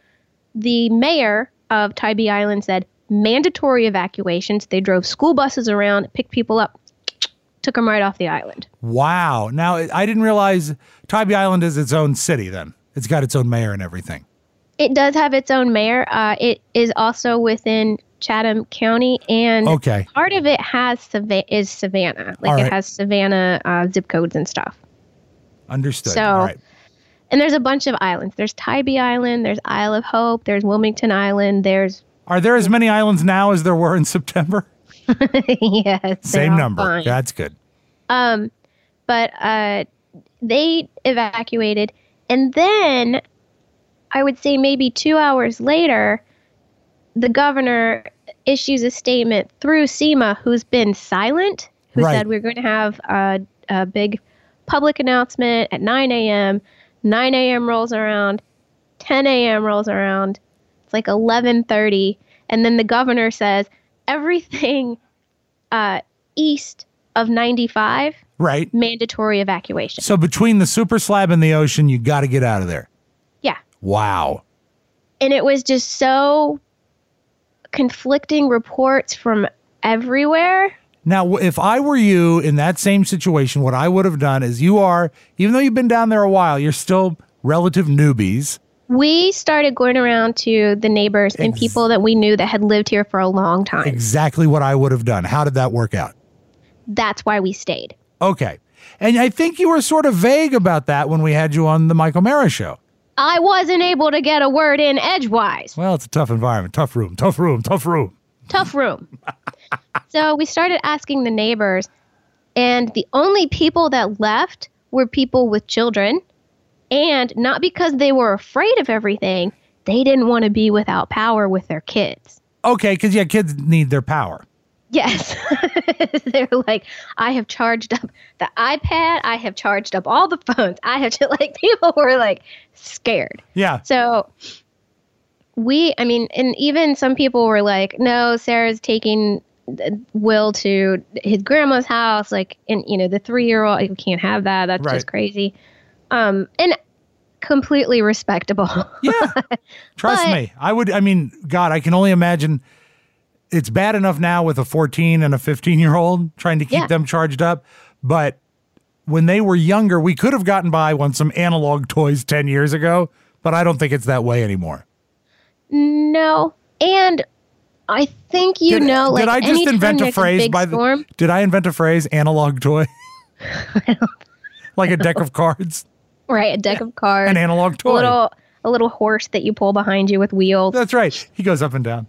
the mayor of Tybee Island said mandatory evacuations. They drove school buses around, picked people up, took them right off the island. Wow. Now, I didn't realize Tybee Island is its own city then. It's got its own mayor and everything. It does have its own mayor. Uh, it is also within Chatham County, and Okay. part of it has Sava- is Savannah. Like All right. it has Savannah uh, zip codes and stuff. Understood. So- All right. And there's a bunch of islands. There's Tybee Island. There's Isle of Hope. There's Wilmington Island. There's Are there as many islands now as there were in September? yes, Same number. That's good. Um, but uh, they evacuated, and then I would say maybe two hours later, the governor issues a statement through SEMA, who's been silent, who Right. said we're going to have a, a big public announcement at nine a.m. nine a.m. rolls around, ten a.m. rolls around. It's like eleven thirty, and then the governor says everything uh, east of ninety-five, Right. mandatory evacuation. So between the super slab and the ocean, you got to get out of there. Yeah. Wow. And it was just so conflicting reports from everywhere. Now, if I were you in that same situation, what I would have done is you are, even though you've been down there a while, you're still relative newbies. We started going around to the neighbors and Ex- people that we knew that had lived here for a long time. Exactly what I would have done. How did that work out? That's why we stayed. Okay. And I think you were sort of vague about that when we had you on the Michael Mara show. I wasn't able to get a word in edgewise. Well, it's a tough environment, tough room, tough room, tough room. Tough room. So we started asking the neighbors, and the only people that left were people with children. And not because they were afraid of everything, they didn't want to be without power with their kids. Okay, because yeah, kids need their power. Yes. They're like, I have charged up the iPad. I have charged up all the phones. I have to, like, people were like scared. Yeah. So we, I mean, and even some people were like, no, Sarah's taking Will to his grandma's house. Like, and, you know, the three year old, you can't have that. That's Right. just crazy. Um, and completely respectable. Yeah. Trust But- me. I would, I mean, God, I can only imagine it's bad enough now with a fourteen and a fifteen year old trying to keep Yeah. them charged up. But when they were younger, we could have gotten by on some analog toys ten years ago, but I don't think it's that way anymore. No. And I think, you Did- know, like, did I just anytime invent a there's phrase big by the, storm, did I invent a phrase analog toy? Like a deck of cards, right, a deck of cards, an analog a toy. little a little horse that you pull behind you with wheels. That's right. He goes up and down.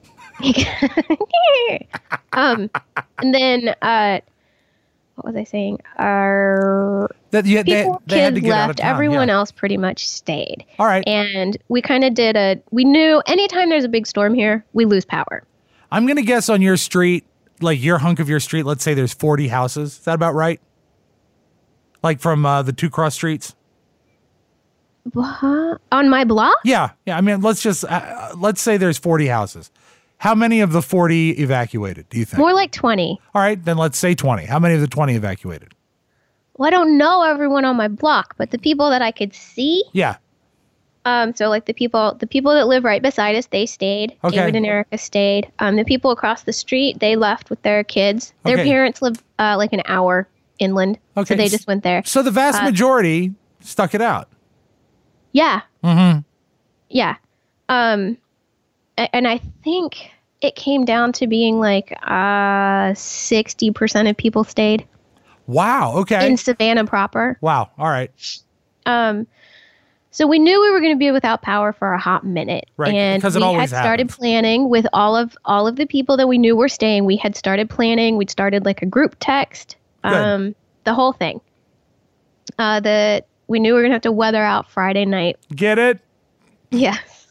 um, and then uh, what was I saying? Our That you, they, people, they had to kids get out of left. town. Everyone yeah. else pretty much stayed. All right. And we kind of did a. We knew anytime there's a big storm here, we lose power. I'm going to guess on your street, like your hunk of your street, let's say there's forty houses. Is that about right? Like from uh, the two cross streets? What? On my block? Yeah. Yeah. I mean, let's just, uh, let's say there's forty houses. How many of the forty evacuated, do you think? More like twenty. All right. Then let's say twenty. How many of the twenty evacuated? Well, I don't know everyone on my block, but the people that I could see. Yeah. Um, so like the people, the people that live right beside us, they stayed. Okay. David and Erica stayed. Um, the people across the street, they left with their kids. Their Okay. parents live uh, like an hour inland, Okay. so they just went there. So the vast Uh, majority stuck it out. Yeah, Mm-hmm. yeah. Um, a- and I think it came down to being like uh sixty percent of people stayed Wow. Okay. in Savannah proper. Wow. All right. Um, So we knew we were going to be without power for a hot minute. Right, And because it we always had started happens. planning with all of all of the people that we knew were staying. We had started planning. We'd started like a group text, Good. um, the whole thing. Uh, the we knew we were going to have to weather out Friday night. Get it? Yes.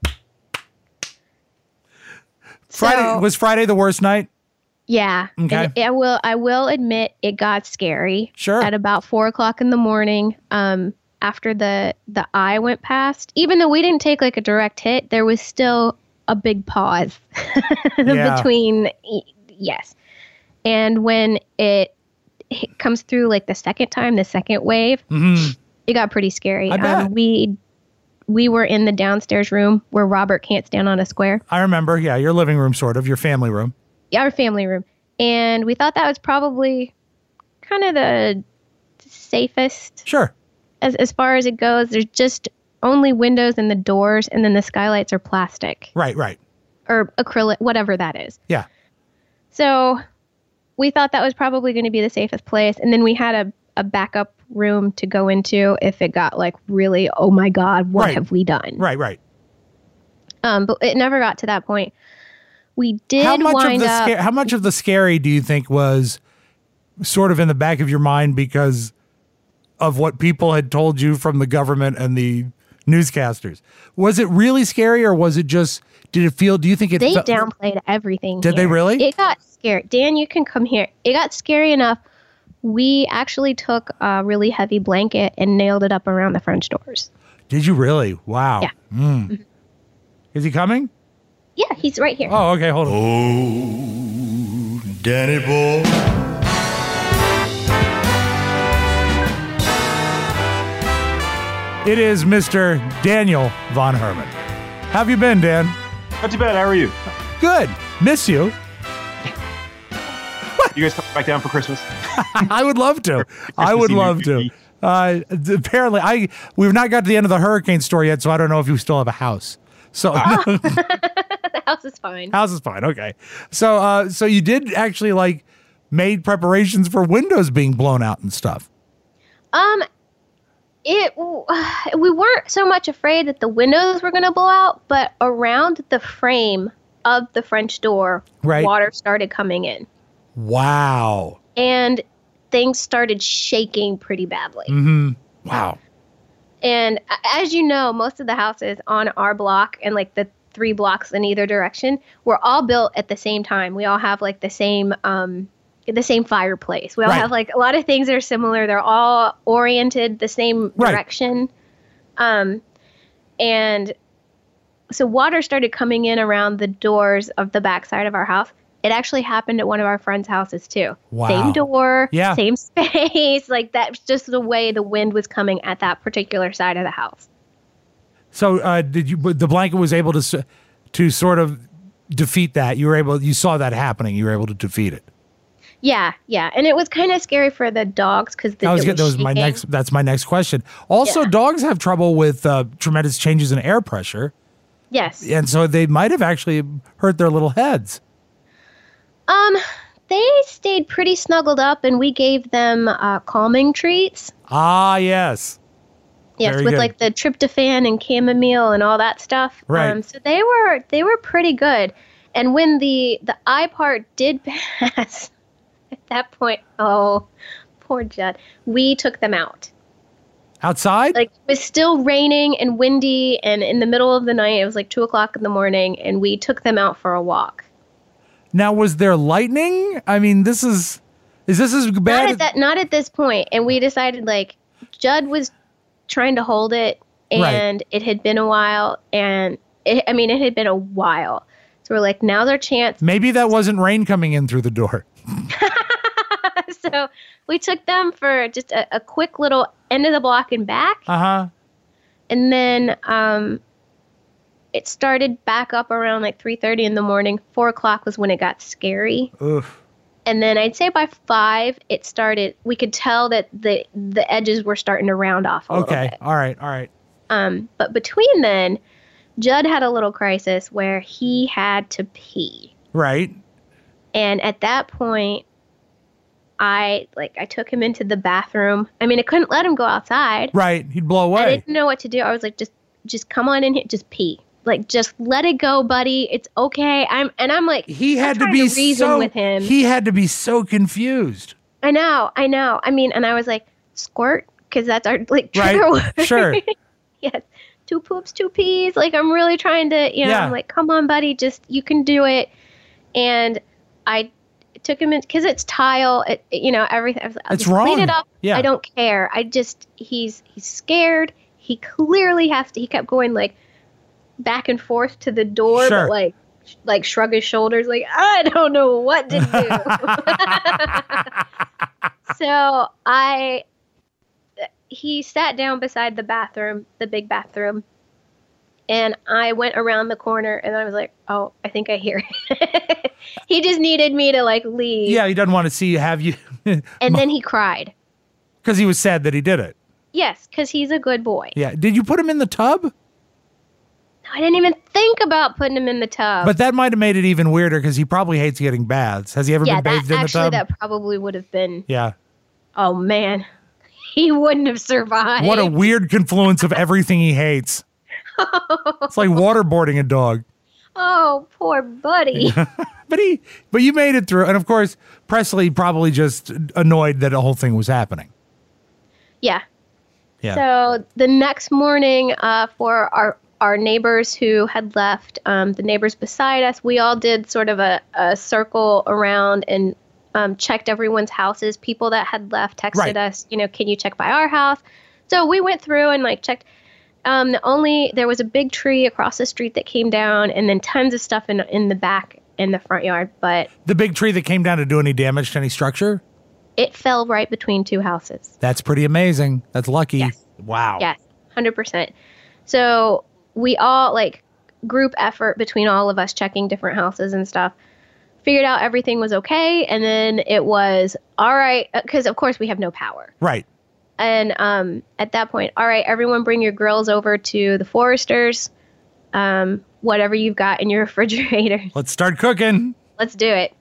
Friday So- was Friday the worst night? Yeah. Okay. And I will I will admit it got scary. Sure. At about four o'clock in the morning. Um after the the eye went past. Even though we didn't take like a direct hit, there was still a big pause Yeah. between yes. And when it, it comes through like the second time, the second wave, Mhm. it got pretty scary. I bet. Um, we we were in the downstairs room where Robert can't stand on a square. I remember. Yeah, your living room, sort of, your family room. Our family room. And we thought that was probably kind of the safest Sure. as, as far as it goes. There's just only windows and the doors, and then the skylights are plastic Right, right. or acrylic, whatever that is. Yeah. So we thought that was probably going to be the safest place. And then we had a, a backup room to go into if it got like really, oh my God, what Right. have we done? Right, right. Um, but it never got to that point. We did How much of wind the up. sca- how much of the scary do you think was sort of in the back of your mind because of what people had told you from the government and the newscasters? Was it really scary, or was it just? Did it feel? Do you think it? They felt, downplayed everything. Did they here. really? It got scary. Dan, you can come here. It got scary enough. We actually took a really heavy blanket and nailed it up around the French doors. Did you really? Wow. Yeah. Mm. Is he coming? Yeah, he's right here. Oh, okay. Hold on. Oh, Danny boy. It is Mister Daniel Von Herman. How have you been, Dan? Not too bad. How are you? Good. Miss you. You guys coming back down for Christmas? I would love to. I would Eve love to. Eve. Uh, apparently, I we've not got to the end of the hurricane story yet, so I don't know if you still have a house. So The house is fine. house is fine. Okay. So uh, so you did actually like made preparations for windows being blown out and stuff. Um, it we weren't so much afraid that the windows were going to blow out, but around the frame of the French door, Right. water started coming in, Wow. and things started shaking pretty badly. Mm-hmm. Wow. And a- as you know, most of the houses on our block and like the three blocks in either direction were all built at the same time. We all have like the same um the same fireplace. We all Right. have like a lot of things that are similar. They're all oriented the same Right. direction. Um and so water started coming in around the doors of the backside of our house. It actually happened at one of our friends' houses too. Wow. Same door, Yeah. same space. Like that's just the way the wind was coming at that particular side of the house. So uh, did you? But the blanket was able to s- to sort of defeat that. You were able. You saw that happening. You were able to defeat it. Yeah, yeah, and it was kind of scary for the dogs because I was getting. That was my shaking. next. That's my next question. Also, Yeah. dogs have trouble with uh, tremendous changes in air pressure, Yes. and so they might have actually hurt their little heads. Um, they stayed pretty snuggled up, and we gave them uh, calming treats. Ah, yes. Yes, Very with good. like the tryptophan and chamomile and all that stuff. Right. Um, so they were they were pretty good. And when the the eye part did pass, at that point, oh, poor Judd, we took them out. Outside. Like it was still raining and windy, and in the middle of the night, it was like two o'clock in the morning, and we took them out for a walk. Now, was there lightning? I mean, this is is this as bad? Not at that, not at this point. And we decided like Judd was trying to hold it, and it had been a while, and it, I mean, it had been a while. So we're like, now's our chance. Maybe that wasn't rain coming in through the door. So we took them for just a, a quick little end of the block and back, Uh huh. and then um, it started back up around like three thirty in the morning. Four o'clock was when it got scary. Oof. And then I'd say by five, it started. We could tell that the the edges were starting to round off a little Okay. bit. All right. All right. Um, but between then, Judd had a little crisis where he had to pee, Right. and at that point, I like I took him into the bathroom. I mean, I couldn't let him go outside. Right. He'd blow away. I didn't know what to do. I was like, just just come on in here, just pee. Like, just let it go, buddy. It's okay. I'm and I'm like, he had I'm to be to reason so with him. He had to be so confused. I know, I know. I mean, and I was like, squirt, because that's our like trigger Right. word. Sure. Yes. Two poops, two peas. Like, I'm really trying to, you know, Yeah. I'm like, come on, buddy, just you can do it. And I took him in because it's tile, it, it- you know, everything. I was like, I'll It's just clean wrong. it up. Yeah. I don't care. I just he's he's scared. He clearly has to. He kept going like back and forth to the door, Sure. but like sh- like shrug his shoulders, like I don't know what to do. So I, he sat down beside the bathroom, the big bathroom, and I went around the corner, and I was like, oh, I think I hear it. He just needed me to like leave. Yeah, he doesn't want to see you have you And then he cried. because he was sad that he did it. Yes, because he's a good boy. Yeah. Did you put him in the tub? I didn't even think about putting him in the tub. But that might have made it even weirder because he probably hates getting baths. Has he ever yeah, been that bathed in the actually tub? that probably would have been. Yeah. Oh man, he wouldn't have survived. What a weird confluence of everything he hates. It's like waterboarding a dog. Oh, poor buddy. But he, but you made it through. And of course, Presley probably just annoyed that the whole thing was happening. Yeah. Yeah. So the next morning, uh, for our our neighbors who had left, um, the neighbors beside us, we all did sort of a, a circle around and um, checked everyone's houses. People that had left texted Right. us, you know, can you check by our house? So we went through and like checked. Um, the only there was a big tree across the street that came down, and then tons of stuff in in the back in the front yard. But The big tree that came down to do any damage to any structure? it fell right between two houses. That's pretty amazing. That's lucky. Yes. Wow. Yes, one hundred percent. So we all, like, group effort between all of us checking different houses and stuff, figured out everything was okay. And then it was, all right, because of course we have no power. Right. And um, at that point, all right, everyone bring your grills over to the Foresters, um, whatever you've got in your refrigerator. Let's start cooking. Let's do it.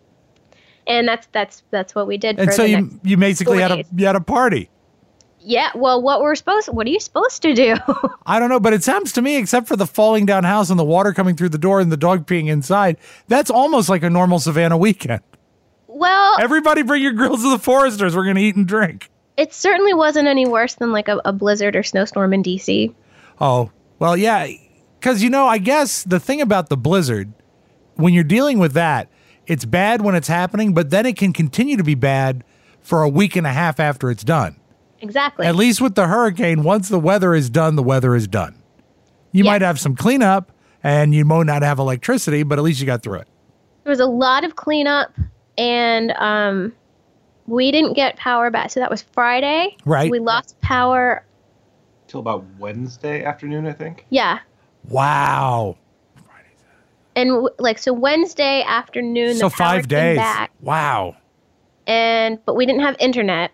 And that's that's that's what we did. And for so the you next you basically four had a days. you had a party. Yeah, well, what we're supposed what are you supposed to do? I don't know, but it sounds to me, except for the falling down house and the water coming through the door and the dog peeing inside, that's almost like a normal Savannah weekend. Well, Everybody bring your grills to the Foresters. We're going to eat and drink. it certainly wasn't any worse than like a, a blizzard or snowstorm in D C. Oh, well, yeah. Because, you know, I guess the thing about the blizzard, when you're dealing with that, it's bad when it's happening, but then it can continue to be bad for a week and a half after it's done. Exactly. At least with the hurricane, once the weather is done, the weather is done. You Yes. might have some cleanup and you might not have electricity, but at least you got through it. There was a lot of cleanup, and um, we didn't get power back. So that was Friday. Right. We lost power. Till about Wednesday afternoon, I think. Yeah. Wow. And w- like, so Wednesday afternoon, So the power five came days. back, Wow. and but we didn't have internet.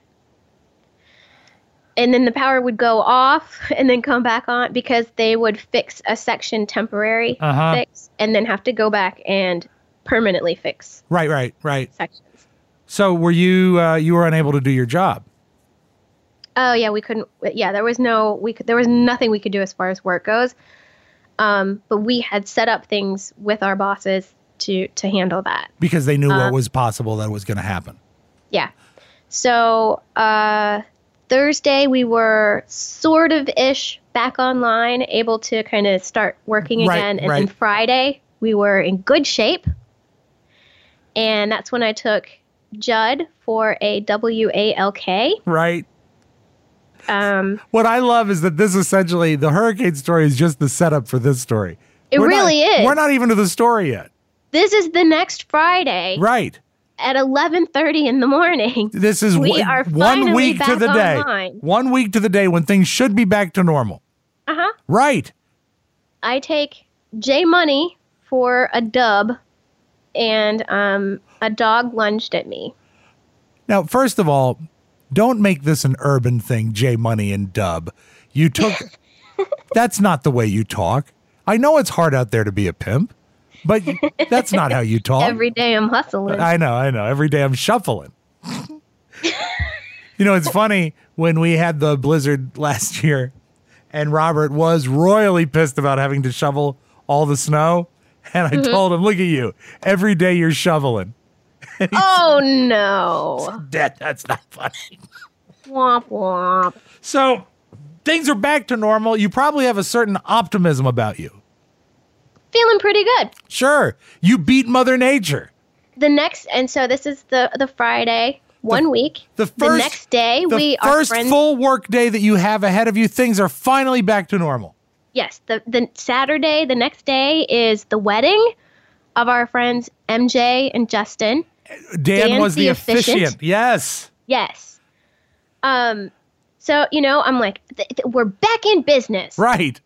And then the power would go off and then come back on because they would fix a section temporary Uh-huh. fix and then have to go back and permanently fix Right, right, right. sections. So were you uh, you were unable to do your job? Oh yeah, we couldn't. Yeah, there was no we could. There was nothing we could do as far as work goes. Um, but we had set up things with our bosses to to handle that. Because they knew Uh, what was possible that was going to happen. Yeah. So uh, Thursday we were sort of ish back online, able to kind of start working Right, again. And right. then Friday we were in good shape, and that's when I took Judd for a W A L K. Right. Um, What I love is that this essentially, the hurricane story is just the setup for this story. It We're not- really is. We're not even to the story yet. this is the next Friday. Right. At eleven thirty in the morning. This is We one- are one finally week to back the day. online. One week to the day when things should be back to normal. Uh-huh. Right. I take J Money for a dub, and um, a dog lunged at me. Now, first of all, don't make this an urban thing, J Money and Dub. You took, that's not the way you talk. I know it's hard out there to be a pimp, but that's not how you talk. Every day I'm hustling. I know, I know. Every day I'm shuffling. You know, it's funny when we had the blizzard last year and Robert was royally pissed about having to shovel all the snow. And I mm-hmm. told him, look at you. Every day you're shoveling. Oh, no. That, that's not funny. Womp, womp. So things are back to normal. You probably have a certain optimism about you. Feeling pretty good. Sure. You beat Mother Nature. The next, and so this is the, the Friday, one the, week. The, first, the next day, the we are The first full work day that you have ahead of you, things are finally back to normal. Yes. The, the Saturday, the next day is the wedding of our friends M J and Justin. Dan Dan's was the, the officiant. officiant. Yes. Yes. Um. So, you know, I'm like, th- th- we're back in business. Right.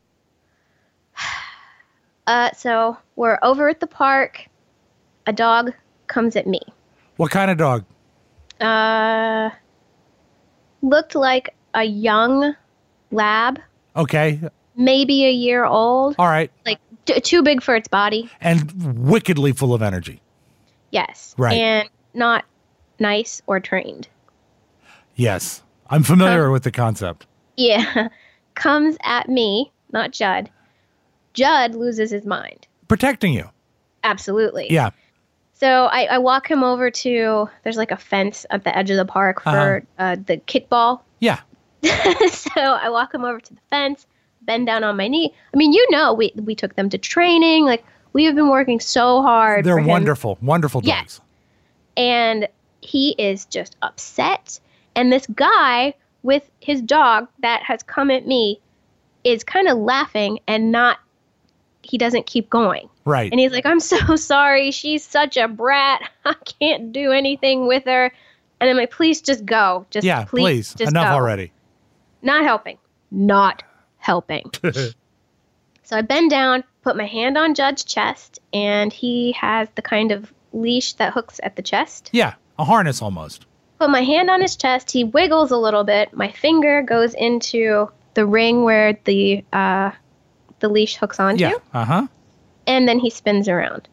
Uh. So we're over at the park. A dog comes at me. What kind of dog? Uh. Looked like a young lab. Okay. Maybe a year old. All right. Like t- too big for its body. And wickedly full of energy. Yes. Right. And not nice or trained. Yes. I'm familiar um, with the concept. Yeah. Comes at me, not Judd. Judd loses his mind. Protecting you. Absolutely. Yeah. So I, I walk him over to, there's like a fence at the edge of the park for uh-huh. uh, the kickball. Yeah. So I walk him over to the fence, bend down on my knee. I mean, you know, we we took them to training. Like, we have been working so hard. They're for him. wonderful, wonderful dogs. Yes. And he is just upset. And this guy with his dog that has come at me is kind of laughing and not, he doesn't keep going. Right. And he's like, I'm so sorry. She's such a brat. I can't do anything with her. And I'm like, please just go. Just yeah, please. please. Just Enough go. already. Not helping. Not helping. So I bend down, put my hand on Judd's chest, and he has the kind of leash that hooks at the chest. Yeah, a harness almost. Put my hand on his chest. He wiggles a little bit. My finger goes into the ring where the uh, the leash hooks onto. Yeah. Uh huh. And then he spins around.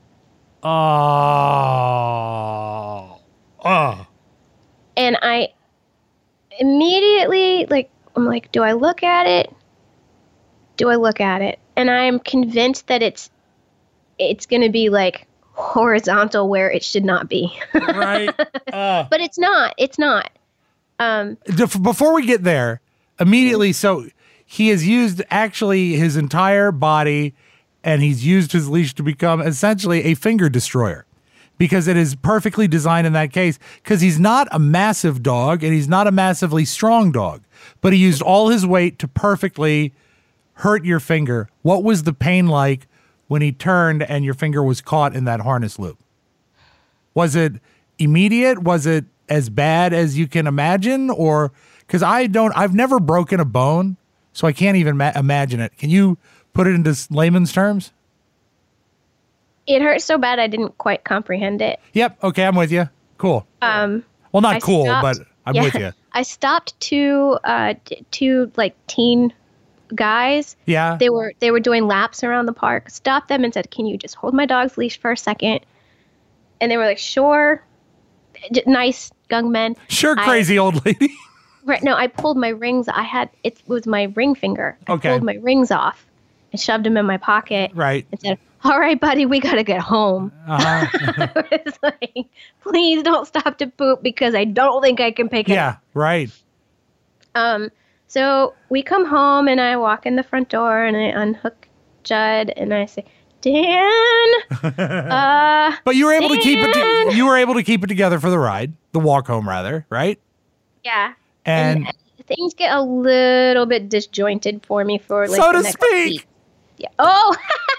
Oh. Oh. And I immediately, like, I'm like, do I look at it? Do I look at it? And I'm convinced that it's it's going to be like horizontal where it should not be. Right. Uh, but it's not. It's not. Um, before we get there, immediately, so he has used actually his entire body and he's used his leash to become essentially a finger destroyer because it is perfectly designed in that case because he's not a massive dog and he's not a massively strong dog, but he used all his weight to perfectly hurt your finger. What was the pain like when he turned and your finger was caught in that harness loop? Was it immediate? Was it as bad as you can imagine? Or because I don't, I've never broken a bone, so I can't even ma- imagine it. Can you put it into layman's terms? It hurt so bad I didn't quite comprehend it. Yep. Okay, I'm with you. Cool. Um, well, not I cool, stopped, but I'm yeah, with you. I stopped two, uh, t- two like teen guys. Yeah. They were they were doing laps around the park. Stopped them and said, "Can you just hold my dog's leash for a second?" And they were like, "Sure." J- nice young men. Sure, crazy I, old lady. Right. No, I pulled my rings. I had it was my ring finger. I okay. pulled my rings off and shoved them in my pocket. Right. And said, "All right, buddy, we gotta get home." Uh-huh. I was like, "Please don't stop to poop because I don't think I can pick it." Yeah. Right. Um. So we come home and I walk in the front door and I unhook Judd and I say, "Dan." uh, but you were able Dan. to keep it. To, you were able to keep it together for the ride, the walk home, rather, right? Yeah. And, and things get a little bit disjointed for me for like so the to next speak. week. Yeah. Oh.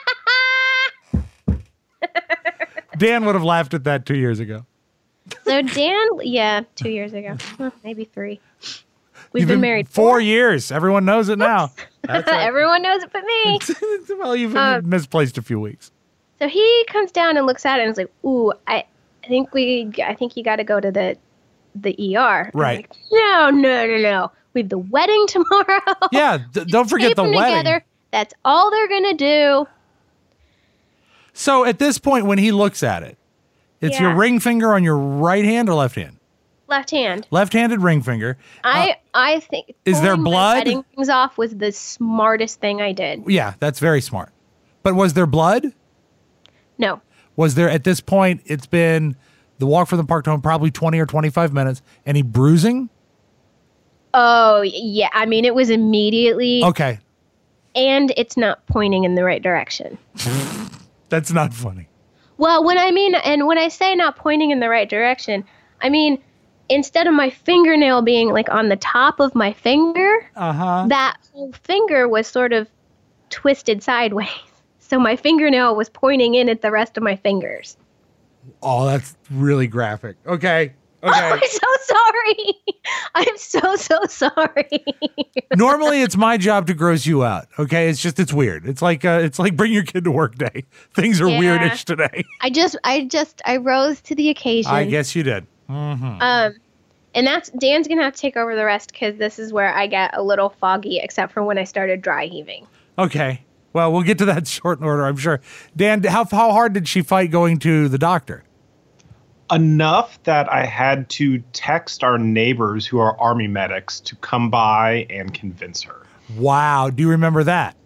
Dan would have laughed at that two years ago. So Dan, yeah, two years ago, well, maybe three. We've you've been, been married four, four years. Everyone knows it now. That's Everyone knows it but me. well, you've Um, misplaced a few weeks. So he comes down and looks at it and is like, "Ooh, I, I think we, I think you got to go to the, the E R." Right. Like, no, no, no, no. We have the wedding tomorrow. Yeah. D- don't forget Tape the them wedding. Together. That's all they're gonna do. So at this point, when he looks at it, it's Yeah. your ring finger on your right hand or left hand? Left hand. Left-handed ring finger. I I think. Is there pulling my blood? wedding rings off was the smartest thing I did. Yeah, that's very smart. But was there blood? No. Was there, at this point, it's been the walk from the park to home probably twenty or twenty-five minutes. Any bruising? Oh, yeah. I mean, it was immediately. Okay. And it's not pointing in the right direction. That's not funny. Well, when I mean, and when I say not pointing in the right direction, I mean, instead of my fingernail being like on the top of my finger, Uh-huh. that whole finger was sort of twisted sideways. So my fingernail was pointing in at the rest of my fingers. Oh, that's really graphic. Okay. Oh, Okay. I'm so sorry. I'm so, so sorry. Normally, it's my job to gross you out. Okay, it's just it's weird. It's like uh, it's like bring your kid to work day. Things are Yeah. weirdish today. I just, I just, I rose to the occasion. I guess you did. Mm-hmm. Um, and that's Dan's gonna have to take over the rest because this is where I get a little foggy, except for when I started dry heaving. Okay. Well, we'll get to that short in order, I'm sure. Dan, how how hard did she fight going to the doctor? Enough that I had to text our neighbors who are Army medics to come by and convince her. Wow. Do you remember that?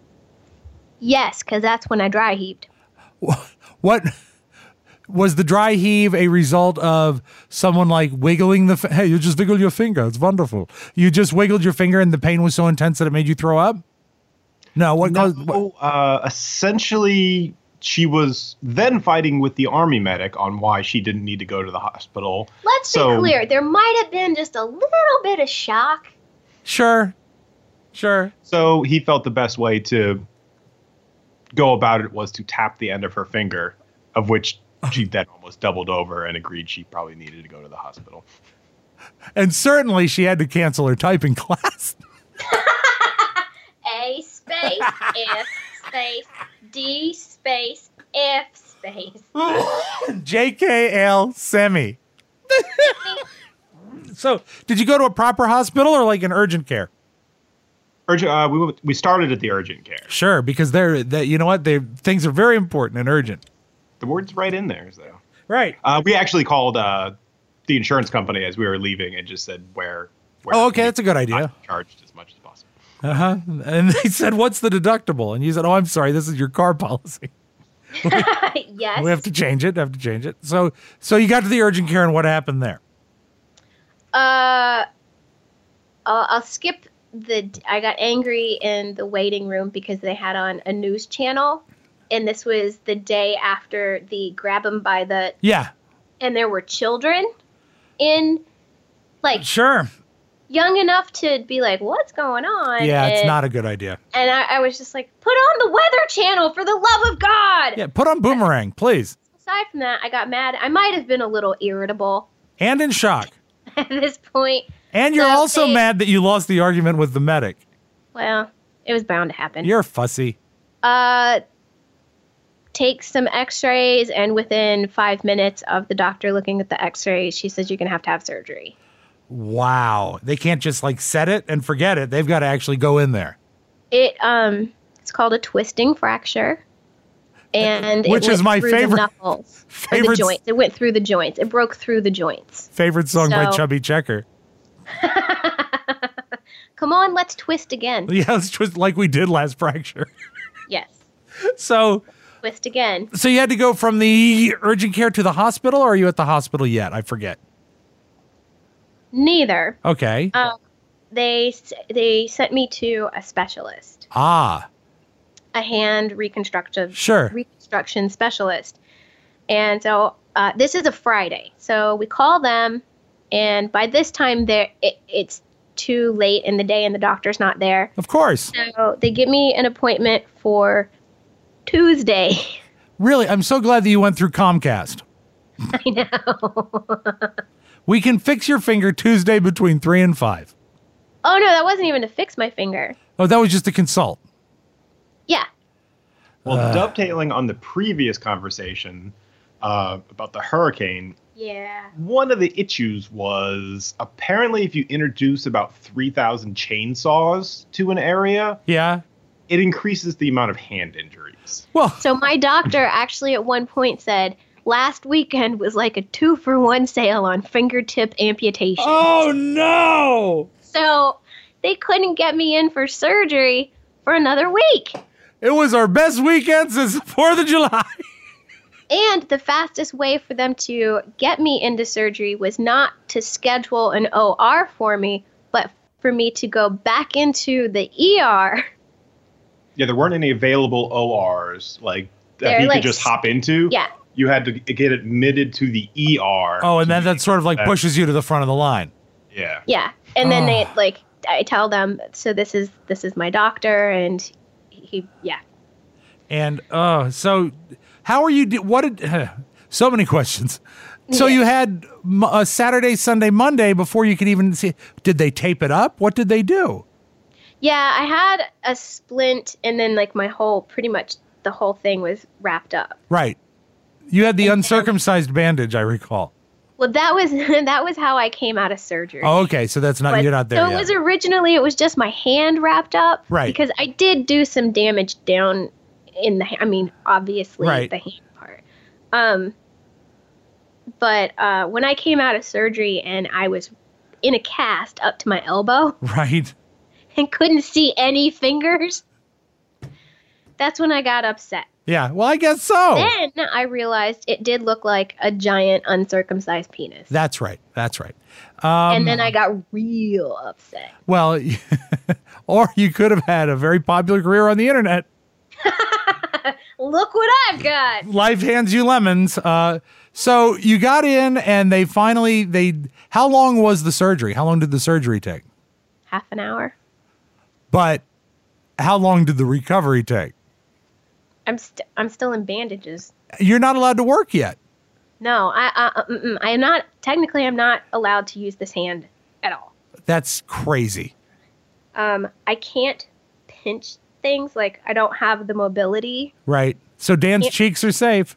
Yes, because that's when I dry heaved. What was the dry heave a result of someone like wiggling the, f- hey, you just wiggled your finger. It's wonderful. You just wiggled your finger and the pain was so intense that it made you throw up? No, what caused, what, No, uh, essentially, she was then fighting with the Army medic on why she didn't need to go to the hospital. Let's So- be clear. There might have been just a little bit of shock. sure. Sure. So he felt the best way to go about it was to tap the end of her finger, of which she then almost doubled over and agreed she probably needed to go to the hospital. And certainly she had to cancel her typing class. A space F space D space F space. J K L semi. So, did you go to a proper hospital or like an urgent care? Urgent, uh, we went- we started at the urgent care. Sure, because they're that you know what they things are very important and urgent. The word's right in there, though. Right. Uh, we actually called uh, the insurance company as we were leaving and just said where. where Oh, okay, we that's a good idea. got charged as much as possible. Uh huh. And they said, "What's the deductible?" And you said, "Oh, I'm sorry, this is your car policy. Yes. We have to change it. Have to change it." So, so you got to the urgent care, and what happened there? Uh, I'll, I'll skip the. I got angry in the waiting room because they had on a news channel, and this was the day after the grab 'em by the, Yeah, and there were children in, like, sure. young enough to be like, what's going on? Yeah, it's and, not a good idea. And I, I was just like, put on the Weather Channel for the love of God. Yeah, put on Boomerang, please. Aside from that, I got mad. I might have been a little irritable And in shock. at this point. And you're So also they- mad that you lost the argument with the medic. Well, it was bound to happen. You're fussy. Uh, take some x-rays, and within five minutes of the doctor looking at the x-rays, she says you're going to have to have surgery. Wow. They can't just like set it and forget it. They've got to actually go in there. It um, it's called a twisting fracture. And it Which is went my through favorite- the knuckles, or favorite- the joints. It went through the joints. It broke through the joints. Favorite song by So- Chubby Checker. Come on, let's twist again. Yeah, it's just like we did last fracture. Yes, So, twist again. so you had to go from the urgent care to the hospital, or are you at the hospital yet? I forget. Neither. Okay. Um, they s- they sent me to a specialist, Ah, a hand reconstructive sure. reconstruction specialist. And so uh, this is a Friday. So we call them, and by this time there it, it's too late in the day and the doctor's not there. Of course. So they give me an appointment for Tuesday. Really, I'm so glad that you went through Comcast. I know. We can fix your finger Tuesday between three and five. Oh no, that wasn't even to fix my finger. Oh, that was just a consult. Yeah. Well, Uh. dovetailing on the previous conversation uh, about the hurricane, Yeah. one of the issues was apparently if you introduce about three thousand chainsaws to an area, Yeah. it increases the amount of hand injuries. Well, So my doctor actually at one point said, last weekend was like a two for one sale on fingertip amputation. Oh, no. So they couldn't get me in for surgery for another week. It was our best weekend since the fourth of July. And the fastest way for them to get me into surgery was not to schedule an O R for me, but for me to go back into the E R. Yeah, there weren't any available O Rs like that They're he like could just hop into. Yeah. You had to get admitted to the E R. Oh, and then that sort of like pushes you to the front of the line. Yeah. Yeah. And then Oh. they like I tell them, so this is this is my doctor, and he yeah. And uh, so how are you? Do- what did? So many questions. So Yeah. you had m- a Saturday, Sunday, Monday before you could even see. Did they tape it up? What did they do? Yeah, I had a splint, and then like my whole pretty much the whole thing was wrapped up. Right. You had the uncircumcised bandage, I recall. Well, that was that was how I came out of surgery. Oh, okay. So that's not But- you're not there so yet. it was originally it was just my hand wrapped up, Right. Because I did do some damage down in the. ha- I mean, obviously Right. the hand part. Um, but uh, when I came out of surgery and I was in a cast up to my elbow Right. and couldn't see any fingers, that's when I got upset. Yeah. Well, I guess so. Then I realized it did look like a giant uncircumcised penis. That's right. That's right. Um, and then I got real upset. Well, or you could have had a very popular career on the internet. Look what I've got. Life hands you lemons. Uh, so you got in, and they finally they. How long was the surgery? How long did the surgery take? Half an hour. But how long did the recovery take? I'm st- I'm still in bandages. You're not allowed to work yet. No, I I, mm-mm. I am not technically. I'm not allowed to use this hand at all. That's crazy. Um, I can't pinch things. Like I don't have the mobility. Right. So Dan's Yeah. cheeks are safe.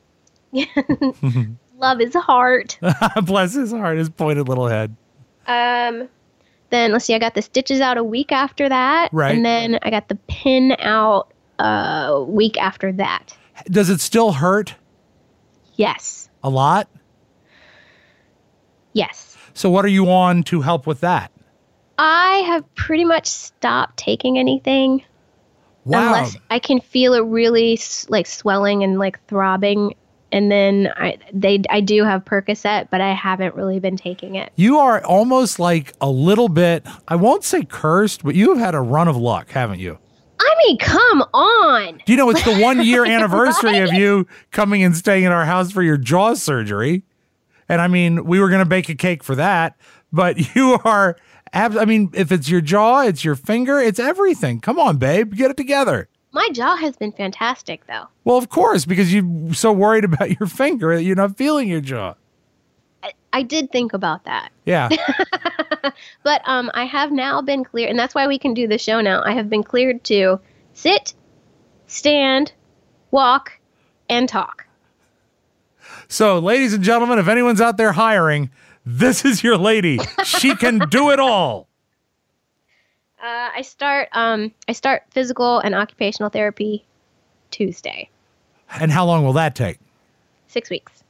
Love is heart. Bless his heart, his pointed little head. Um, then let's see. I got the stitches out a week after that, Right. And then I got the pin out a week after that. Does it still hurt Yes. a lot? Yes. So what are you on to help with that? I have pretty much stopped taking anything Wow. unless I can feel it really s- like swelling and like throbbing. And then I they I do have Percocet, but I haven't really been taking it. You are almost like a little bit, I won't say cursed, but you have had a run of luck, haven't you? I mean, come on. Do you know it's the one year anniversary of you coming and staying in our house for your jaw surgery? And I mean, we were going to bake a cake for that, but you are, ab- I mean, if it's your jaw, it's your finger, it's everything. Come on, babe, get it together. My jaw has been fantastic, though. Well, of course, because you're so worried about your finger that you're not feeling your jaw. I, I did think about that. Yeah. But um, I have now been cleared, and that's why we can do the show now. I have been cleared to sit, stand, walk, and talk. So, ladies and gentlemen, if anyone's out there hiring, this is your lady. She can do it all. Uh, I start um, I start physical and occupational therapy Tuesday. And how long will that take? Six weeks.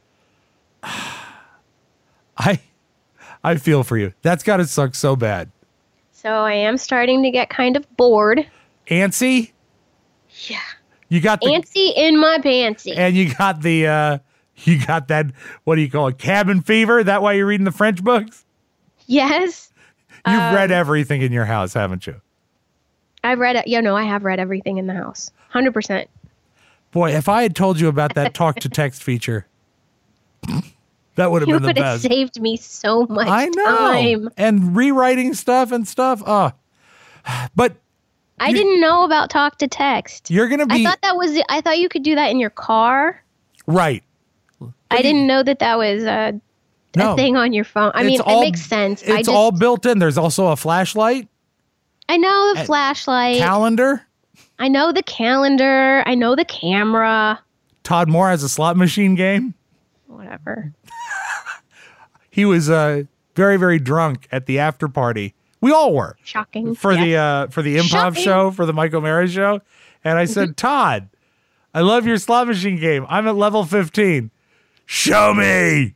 I I feel for you. That's got to suck so bad. So I am starting to get kind of bored. Antsy? Yeah. You got the Antsy in my pantsy. and you got the uh you got that, what do you call it? Cabin fever? That why you're reading the French books? Yes. You've Um, read everything in your house, haven't you? I've read it. You know, I have read everything in the house. one hundred percent. Boy, if I had told you about that talk to text feature, that would have You been the would have best. saved me so much I know. time. And rewriting stuff and stuff. Oh. But I didn't know about talk to text. you're going to I be thought that was. I thought you could do that in your car. right. I didn't know that that was a, No. a thing on your phone. I It's mean, all- it makes sense. It's I just, all built in. There's also a flashlight, I know the and flashlight. calendar. I know the calendar. I know the camera. Todd Moore has a slot machine game. Whatever. He was uh, very, very drunk at the after party. We all were Shocking. for Yes. the uh, for the improv Shocking. show, for the Mike O'Mara show. And I said, Todd, I love your slot machine game. I'm at level fifteen. show me.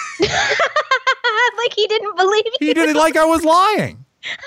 Like he didn't believe you. He did it like I was lying.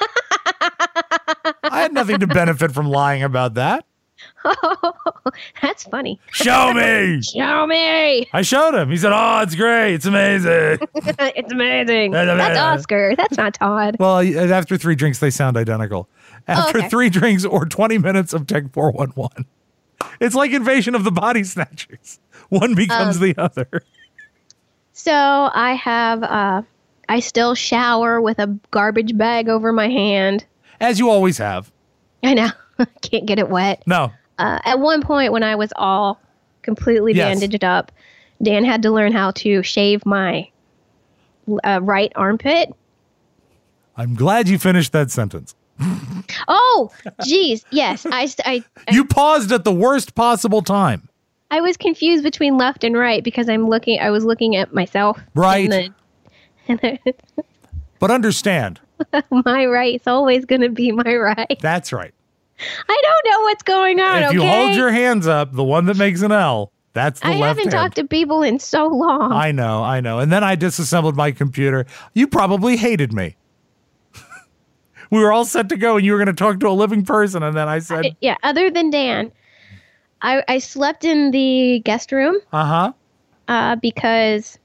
I had nothing to benefit from lying about that. Oh, that's funny. Show me. Show me. I showed him. He said, oh, it's great. It's amazing. It's amazing. That's Oscar. That's not Todd. Well, after three drinks, they sound identical. After Oh, okay. three drinks or twenty minutes of Tech four one one. It's like Invasion of the Body Snatchers. One becomes Um, the other. So I have, uh, I still shower with a garbage bag over my hand. As you always have. I know. Can't get it wet. No. Uh, at one point when I was all completely Yes. bandaged up, Dan had to learn how to shave my uh, right armpit. I'm glad you finished that sentence. Oh, geez. Yes. I, I, You paused at the worst possible time. I was confused between left and right because I'm looking, I was looking at myself. Right. And the, and the, But understand, my right's always going to be my right. that's right. I don't know what's going on, If okay? you hold your hands up, the one that makes an L, that's the I left haven't hand. talked to people in so long. I know, I know. And then I disassembled my computer. You probably hated me. We were all set to go and you were going to talk to a living person. And then I said, Yeah, other than Dan, I, I slept in the guest room uh-huh. uh, because,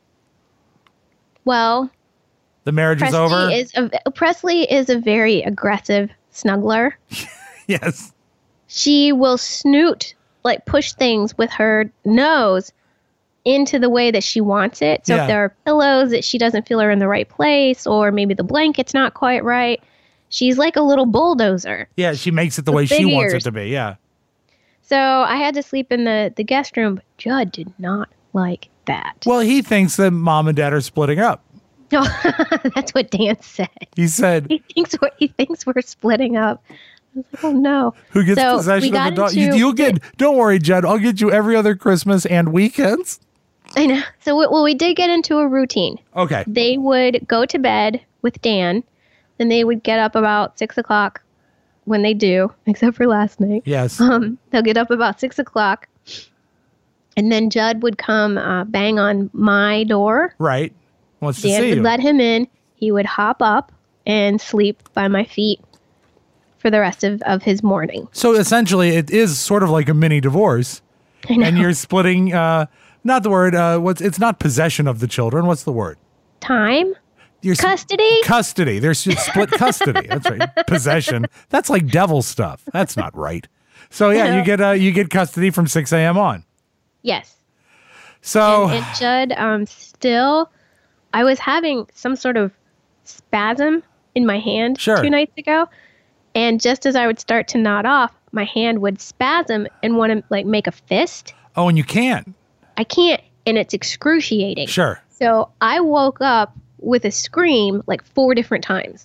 well, The marriage is over. Presley is a, Presley is a very aggressive snuggler. Yes. She will snoot, like push things with her nose into the way that she wants it. So Yeah. if there are pillows that she doesn't feel are in the right place, or maybe the blanket's not quite right, she's like a little bulldozer. Yeah, she makes it the way With she big wants it ears. to be. Yeah. So I had to sleep in the, the guest room, but Judd did not like that. Well, he thinks that mom and dad are splitting up. No, that's what Dan said. He said, He thinks we're, he thinks we're splitting up. I was like, oh no. who gets So we possession of got the dog? You, into- you'll get, don't worry, Judd. I'll get you every other Christmas and weekends. I know. So we, well, we did get into a routine. Okay. They would go to bed with Dan, then they would get up about six o'clock when they do, except for last night. Yes. Um, they'll get up about six o'clock, and then Judd would come uh, bang on my door. Right. Wants to Dan see would you. let him in. He would hop up and sleep by my feet for the rest of, of his morning. So essentially, it is sort of like a mini divorce, I know. and you're splitting. Uh, not the word. Uh, what's? It's not possession of the children. What's the word? Time? You're s- Custody? Custody. There's split custody. That's right. Possession. That's like devil stuff. That's not right. So yeah, No. you get uh, you get custody from six a.m. on. Yes. So And Judd, um, still, I was having some sort of spasm in my hand Sure. two nights ago. And just as I would start to nod off, my hand would spasm and want to like make a fist. oh, and you can't. I can't, and it's excruciating. Sure. So I woke up with a scream like four different times.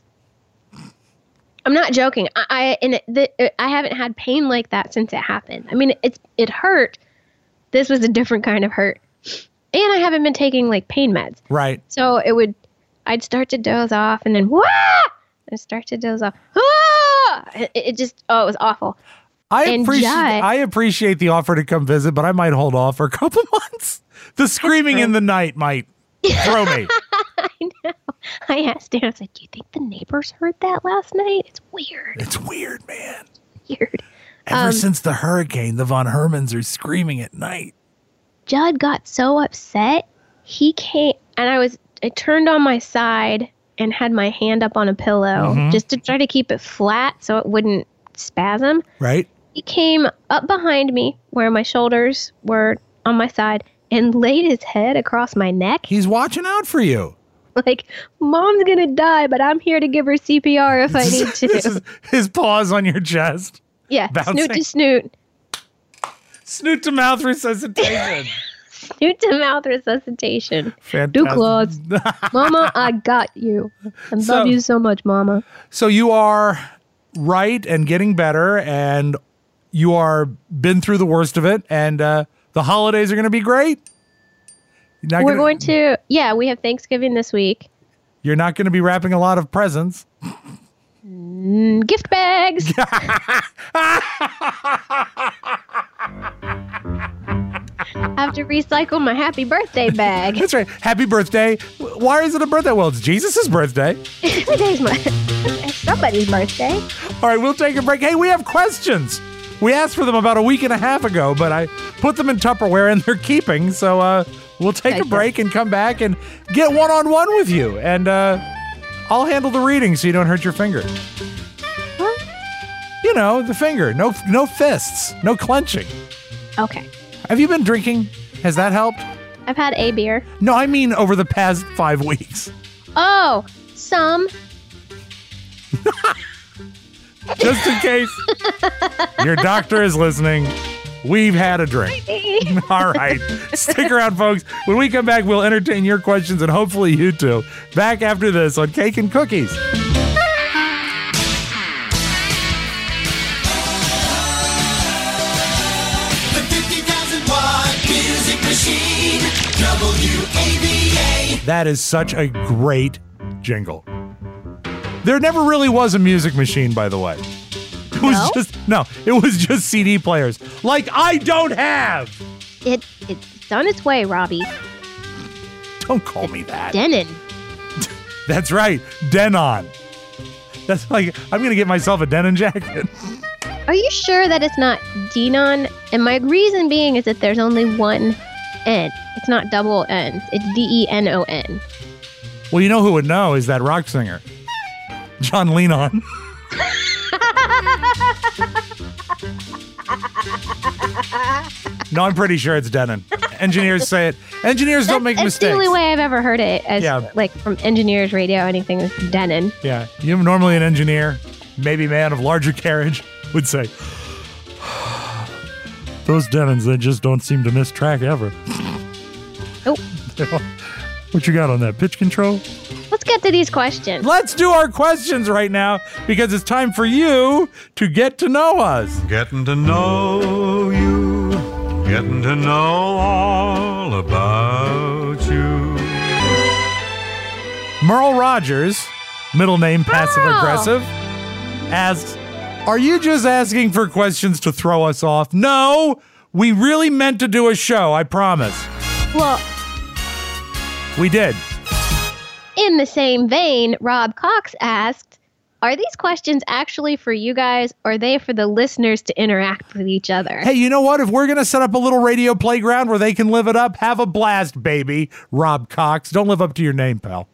I'm not joking. I, I and it, the, I haven't had pain like that since it happened. I mean, it's it hurt. This was a different kind of hurt, and I haven't been taking like pain meds. Right. So it would, I'd start to doze off, and then wah, and start to doze off. Ah! It, it just oh, it was awful. I And appreciate Judd- I appreciate the offer to come visit, but I might hold off for a couple months. The screaming in the night might throw me. I know. I asked Dan. I was like, "Do you think the neighbors heard that last night? It's weird. It's weird, man. Weird." Ever Um, since the hurricane, the Von Hermans are screaming at night. Judd got so upset. He came, and I was, I turned on my side and had my hand up on a pillow Mm-hmm. just to try to keep it flat so it wouldn't spasm. Right? He came up behind me where my shoulders were on my side and laid his head across my neck. He's watching out for you. Like, Mom's gonna die, but I'm here to give her C P R if I need This to. is his paws on your chest. Yeah, bouncing. snoot to snoot. Snoot to mouth resuscitation. Snoot to mouth resuscitation. Fantastic. Do claws. Mama, I got you. I So- love you so much, Mama. So you are right and getting better, and you are been through the worst of it, and uh, the holidays are going to be great. You're not We're gonna- going to, yeah, we have Thanksgiving this week. You're not going to be wrapping a lot of presents. Mm, gift bags. After recycle my happy birthday bag. That's right. Happy birthday. Why is it a birthday? Well, it's Jesus' birthday. Every day's my it's somebody's birthday. All right, we'll take a break. Hey, we have questions. We asked for them about a week and a half ago, but I put them in Tupperware and they're keeping. So uh, we'll take Okay, a break and come back and get one-on-one with you. And uh, I'll handle the reading so you don't hurt your finger. What? You know, the finger. No, no fists. No clenching. Okay. Have you been drinking? Has that helped? I've had a beer. No, I mean over the past five weeks. Oh, some. Just in case your doctor is listening, we've had a drink. All right. Stick around, folks. When we come back, we'll entertain your questions and hopefully you too. Back after this on Cake and Cookies. The fifty thousand watt music machine. W A B A. That is such a great jingle. There never really was a music machine, by the way. It was No? just, no, it was just C D players. Like I don't have. It it's on its way, Robbie. Don't call me that. Denon. That's right. Denon. That's like, I'm going to get myself a denim jacket. Are you sure that it's not Denon? And my reason being is that there's only one N. It's not double N. It's D E N O N. Well, you know who would know is that rock singer, John Lennon. No, I'm pretty sure it's Denon. Engineers say it. Engineers don't make That's mistakes. the only way I've ever heard it, as Yeah. like from engineers radio, anything is Denon. Yeah, you normally an engineer, maybe man of larger carriage, would say, those Denons, they just don't seem to miss track ever. Oh, What you got on that, pitch control? let's get to these questions. Let's do our questions right now because it's time for you to get to know us. Getting to know you, getting to know all about you. Merle Rogers, middle name passive aggressive, asks, are you just asking for questions to throw us off? No, we really meant to do a show, I promise. Well, We did. in the same vein, Rob Cox asked, are these questions actually for you guys, or are they for the listeners to interact with each other? Hey, you know what? If we're going to set up a little radio playground where they can live it up, have a blast, baby. Rob Cox. Don't live up to your name, pal.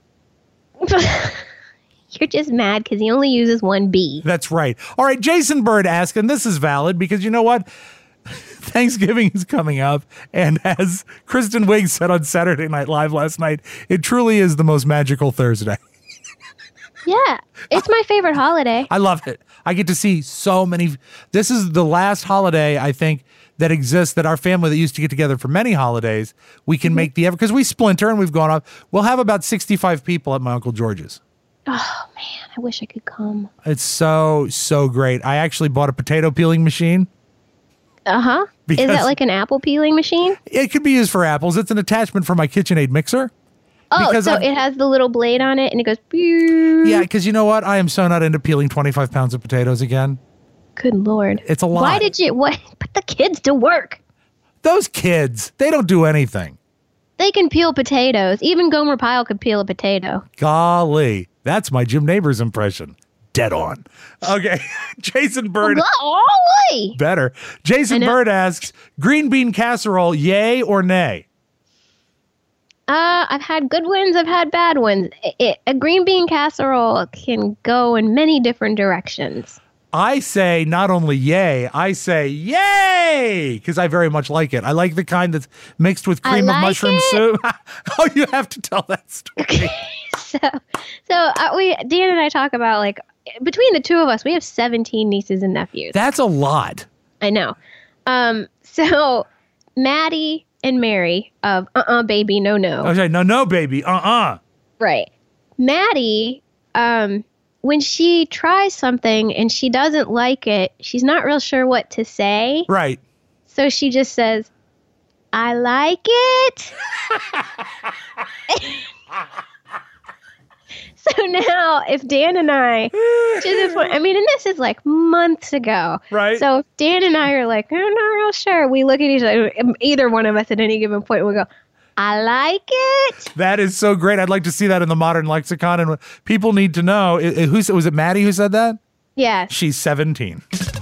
You're just mad because he only uses one B. That's right. All right, Jason Bird asked, and this is valid because you know what? Thanksgiving is coming up, and as Kristen Wiig said on Saturday Night Live last night, it truly is the most magical Thursday. Yeah, it's my favorite holiday. I love it. I get to see so many. This is the last holiday, I think, that exists that our family that used to get together for many holidays, we can make the effort, because we splinter and we've gone off. We'll have about sixty-five people at my Uncle George's. Oh, man, I wish I could come. It's so, so great. I actually bought a potato peeling machine. Uh-huh. Is Because- that like an apple peeling machine? It could be used for apples. It's an attachment for my KitchenAid mixer. Oh, Because so I'm- it has the little blade on it and it goes, pew. Yeah, because you know what? I am so not into peeling twenty-five pounds of potatoes again. Good Lord. It's a lot. Why did you, what? Put the kids to work. Those kids, they don't do anything. They can peel potatoes. Even Gomer Pyle could peel a potato. Golly, that's my Jim Neighbors impression. Dead on. Okay, Jason Bird. Golly! Better. Jason I know. Bird asks, green bean casserole, yay or nay? Uh, I've had good ones. I've had bad ones. It, it, a green bean casserole can go in many different directions. I say not only yay, I say yay, because I very much like it. I like the kind that's mixed with I cream of like mushroom it. soup. Oh, you have to tell that story. So, so uh, we Dan and I talk about, like, between the two of us, we have seventeen nieces and nephews. That's a lot. I know. Um, so Maddie and Mary of uh-uh baby no no. Okay, no, no, baby. Uh-uh. Right. Maddie, um, when she tries something and she doesn't like it, she's not real sure what to say. Right. So she just says, I like it. So now, if Dan and I, to this point, I mean, and this is like months ago. Right. So if Dan and I are like, I'm not real sure, we look at each other, either one of us at any given point, we go, I like it. That is so great. I'd like to see that in the modern lexicon. And people need to know, i- i- who s- was it Maddie who said that? Yeah. She's seventeen.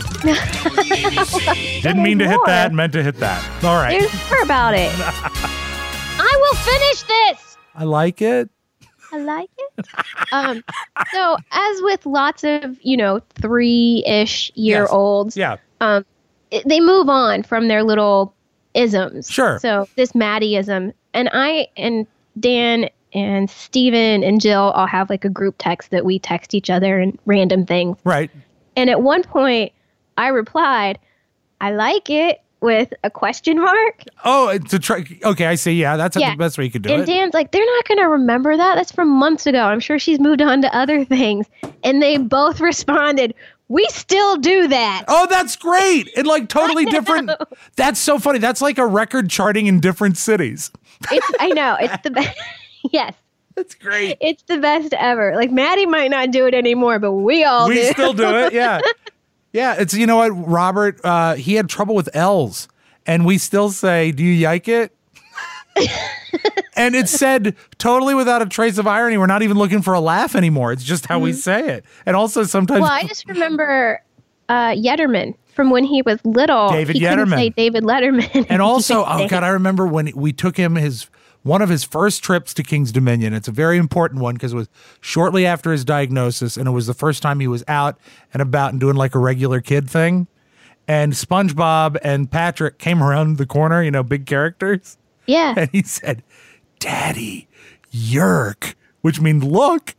Didn't mean to hit more. that, meant to hit that. All right. There's more about it. I will finish this. I like it. I like it. Um, so as with lots of, you know, three-ish year olds, Yeah. um, it- they move on from their little isms. Sure. So this Maddie-ism, and I and Dan and Steven and Jill all have like a group text that we text each other and random things. Right. And at one point, I replied, I like it, with a question mark. Oh, to try. Okay, I see. Yeah, that's Yeah. the best way you could do And it. Dan's like, they're not going to remember that. That's from months ago. I'm sure she's moved on to other things. And they both responded, we still do that. Oh, that's great. And like totally different. That's so funny. That's like a record charting in different cities. It's, I know. It's the best. Yes. That's great. It's the best ever. Like Maddie might not do it anymore, but we all We do. still do it. Yeah. Yeah. It's, you know what, Robert, uh, he had trouble with L's and we still say, do you yike it? And it's said totally without a trace of irony. We're not even looking for a laugh anymore. It's just how we say it. And also sometimes Well, I just remember uh, Yetterman from when he was little. David he couldn't Yetterman. say David Letterman. And also, oh He God, I remember when we took him his one of his first trips to King's Dominion. It's a very important one because it was shortly after his diagnosis, and it was the first time he was out and about and doing like a regular kid thing. And SpongeBob and Patrick came around the corner, you know, big characters, yeah. and he said, "Daddy, yerk," which means look.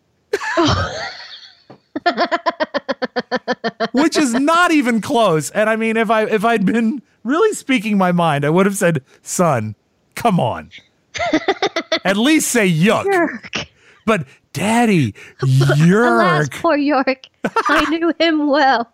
Which is not even close. And I mean, if I if I'd been really speaking my mind, I would have said, "Son, come on." At least say yuck. York. But Daddy, Alas, yerk. poor York. I knew him well.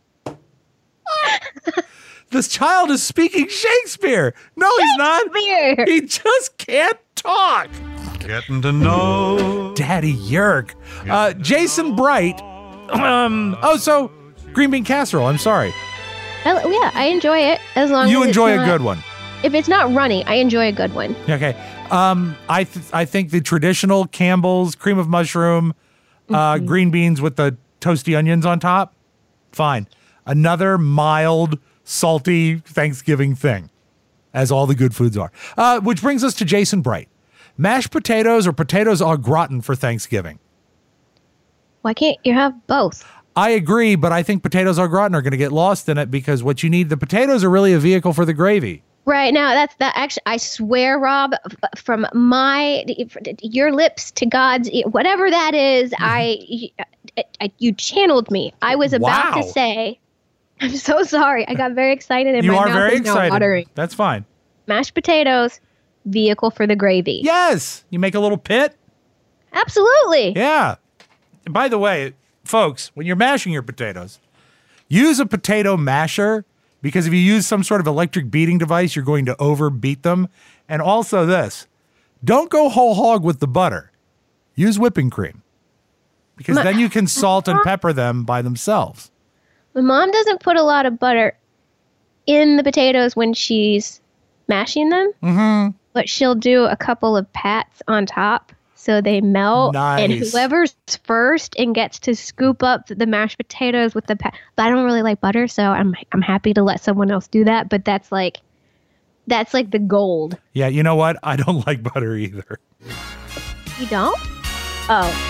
This child is speaking Shakespeare. No, he's not. Beer. He just can't talk. Getting to know. Daddy yerk. Uh, Jason Bright. Um. Oh, so green bean casserole. I'm sorry. I, yeah, I enjoy it as long You as enjoy it's a not- good one. If it's not runny, I enjoy a good one. Okay. Um, I th- I think the traditional Campbell's cream of mushroom, uh, Mm-hmm. green beans with the toasty onions on top, fine. Another mild, salty Thanksgiving thing, as all the good foods are. Uh, which brings us to Jason Bright. Mashed potatoes or potatoes au gratin for Thanksgiving? Why can't you have both? I agree, but I think potatoes au gratin are going to get lost in it because what you need, the potatoes are really a vehicle for the gravy. Right now, that's that. Actually, I swear, Rob, f- from my your lips to God's, ear, whatever that is, I, I you channeled me. I was about Wow. to say, I'm so sorry. I got very excited, and You my are mouth very is now excited. watering. That's fine. Mashed potatoes, vehicle for the gravy. Yes. You make a little pit. Absolutely. Yeah. And by the way, folks, when you're mashing your potatoes, use a potato masher because if you use some sort of electric beating device, you're going to overbeat them. And also this, don't go whole hog with the butter. Use whipping cream because Ma- then you can salt and pepper them by themselves. My mom doesn't put a lot of butter in the potatoes when she's mashing them, mm-hmm. but she'll do a couple of pats on top so they melt. And Nice. whoever's first and gets to scoop up the mashed potatoes with the pat. But I don't really like butter, so I'm I'm happy to let someone else do that. But that's like that's like the gold. Yeah, you know what? I don't like butter either. You don't? Oh.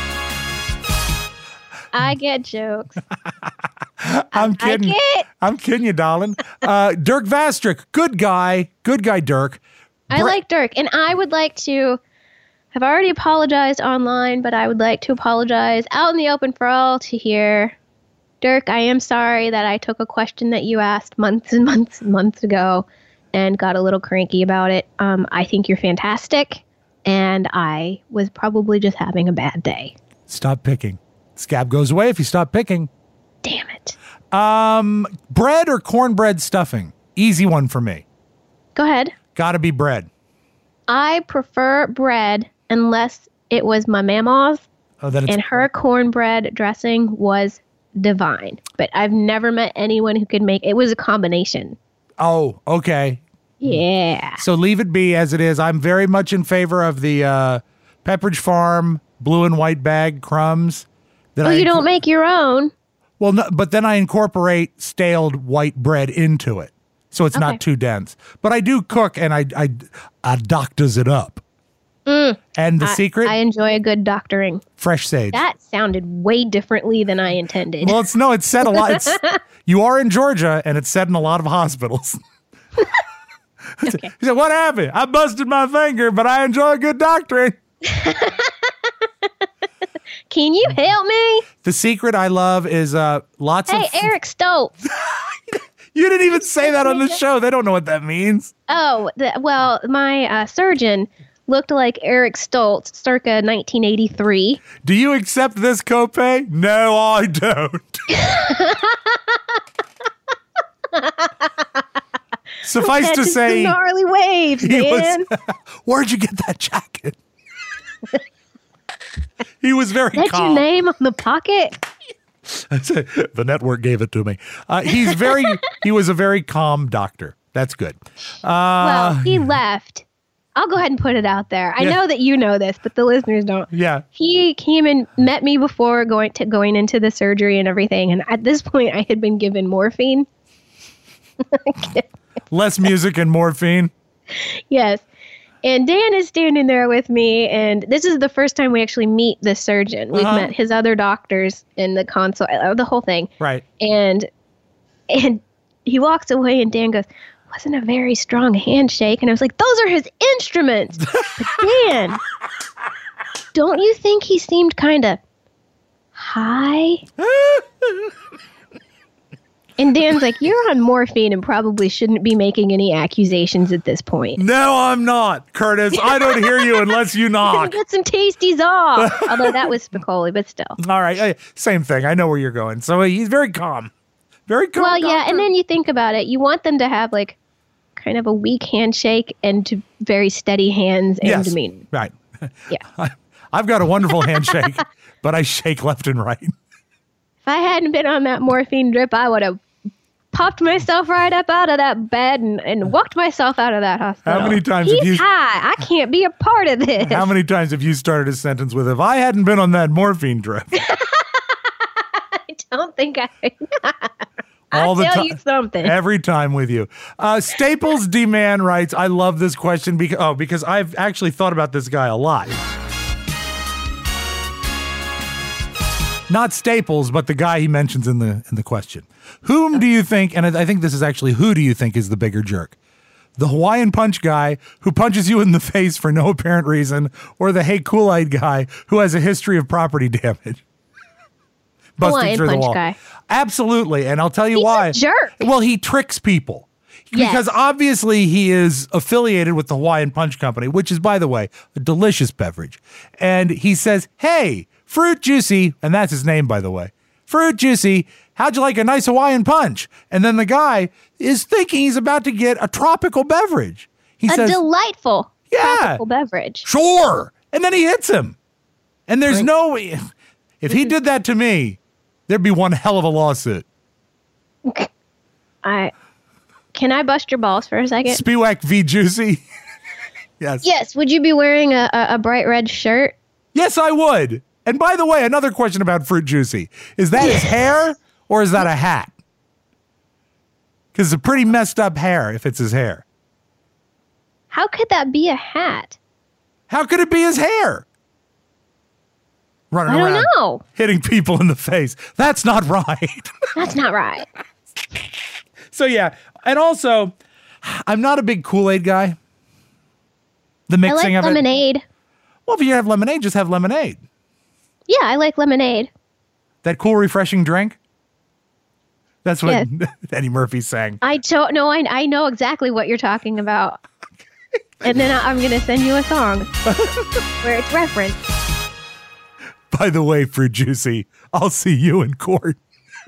I get jokes. I'm I kidding. get. I'm kidding you, darling. Uh, Dirk Vastrick, good guy. Good guy, Dirk. I Bra- like Dirk, and I would like to. I've already apologized online, but I would like to apologize out in the open for all to hear. Dirk, I am sorry that I took a question that you asked months and months and months ago and got a little cranky about it. Um, I think you're fantastic, and I was probably just having a bad day. Stop picking. Scab goes away if you stop picking. Damn it. Um, bread or cornbread stuffing? Easy one for me. Go ahead. Gotta be bread. I prefer bread unless it was my mama's. Oh, then it's and her cornbread dressing was divine. But I've never met anyone who could make it. Was a combination. oh, okay. Yeah. So leave it be as it is. I'm very much in favor of the uh, Pepperidge Farm blue and white bag crumbs. That Oh, I you inco- don't make your own? Well, no, but then I incorporate staled white bread into it, so it's Okay. not too dense. But I do cook, and I I, I doctors it up. And the I- secret, I enjoy a good doctoring. fresh sage. That sounded way differently than I intended. Well, it's no, it's said a lot. It's, you are in Georgia, and it's said in a lot of hospitals. Okay. He said, "What happened? I busted my finger, but I enjoy a good doctoring." Can you help me? The secret I love is uh, lots Hey, of. Eric Stoltz. You didn't even say that on the show. They don't know what that means. Oh, the, well, my uh, surgeon looked like Eric Stoltz circa nineteen eighty-three. Do you accept this copay? No, I don't. Suffice Had to some say, gnarly waves, he man. was. Where'd you get that jacket? He was very That's calm. your name on the pocket? The network gave it to me. Uh, he's very. He was a very calm doctor. That's good. Well, Uh, he left. I'll go ahead and put it out there. I Yeah. know that you know this, but the listeners don't. yeah. He came and met me before going to going into the surgery and everything, and at this point, I had been given morphine. Less music and morphine. Yes. And Dan is standing there with me, and this is the first time we actually meet the surgeon. We've Uh-huh. met his other doctors in the consult, uh, the whole thing. Right. And and he walks away, and Dan goes, "Wasn't a very strong handshake." And I was like, "Those are his instruments." But Dan, don't you think he seemed kind of high? And Dan's like, "You're on morphine and probably shouldn't be making any accusations at this point." No, I'm not, Curtis. I don't hear you unless you knock. Get some tasties off. Although that was Spicoli, but still. All right. Hey, same thing. I know where you're going. So he's very calm. Very calm. Well, yeah, doctor. and then you think about it. You want them to have like kind of a weak handshake and to very steady hands and Yes. demeanor. Right. Yeah. I, I've got a wonderful handshake, but I shake left and right. If I hadn't been on that morphine drip, I would have popped myself right up out of that bed and, and walked myself out of that hospital. How many times He's have you- high. I can't be a part of this. How many times have you started a sentence with, "If I hadn't been on that morphine drip"? I don't think I. All I'll the tell time. you something. Every time with you. Uh, Staples D Man writes, "I love this question because oh, because I've actually thought about this guy a lot. Not Staples, but the guy he mentions in the in the question. Whom do you think, and I think this is actually who do you think is the bigger jerk? The Hawaiian Punch guy who punches you in the face for no apparent reason, or the Hey Kool-Aid guy who has a history of property damage?" Busted Hawaiian through the Punch wall. guy. Absolutely, and I'll tell you He's a why. jerk. Well, he tricks people. Yes. Because obviously he is affiliated with the Hawaiian Punch Company, which is, by the way, a delicious beverage. And he says, "Hey, Fruit Juicy," and that's his name, by the way. "Fruit Juicy, how'd you like a nice Hawaiian punch?" And then the guy is thinking he's about to get a tropical beverage. He A says, delightful Yeah. tropical beverage. "Sure." And then he hits him. And there's no, if he did that to me, there'd be one hell of a lawsuit. I can I bust your balls for a second? Spiewak v. Juicy. Yes. Yes. Would you be wearing a, a, a bright red shirt? Yes, I would. And by the way, another question about Fruit Juicy. Is that his hair or is that a hat? Because it's a pretty messed up hair if it's his hair. How could that be a hat? How could it be his hair? Running I don't around know. hitting people in the face. That's not right. That's not right. So yeah, and also, I'm not a big Kool-Aid guy. The I mixing like of it. lemonade. Well, if you have lemonade, just have lemonade. Yeah, I like lemonade. That cool, refreshing drink. That's what Yes. Eddie Murphy sang. I don't know. I, I know exactly what you're talking about. And then I, I'm going to send you a song where it's referenced. By the way, Fruit Juicy, I'll see you in court.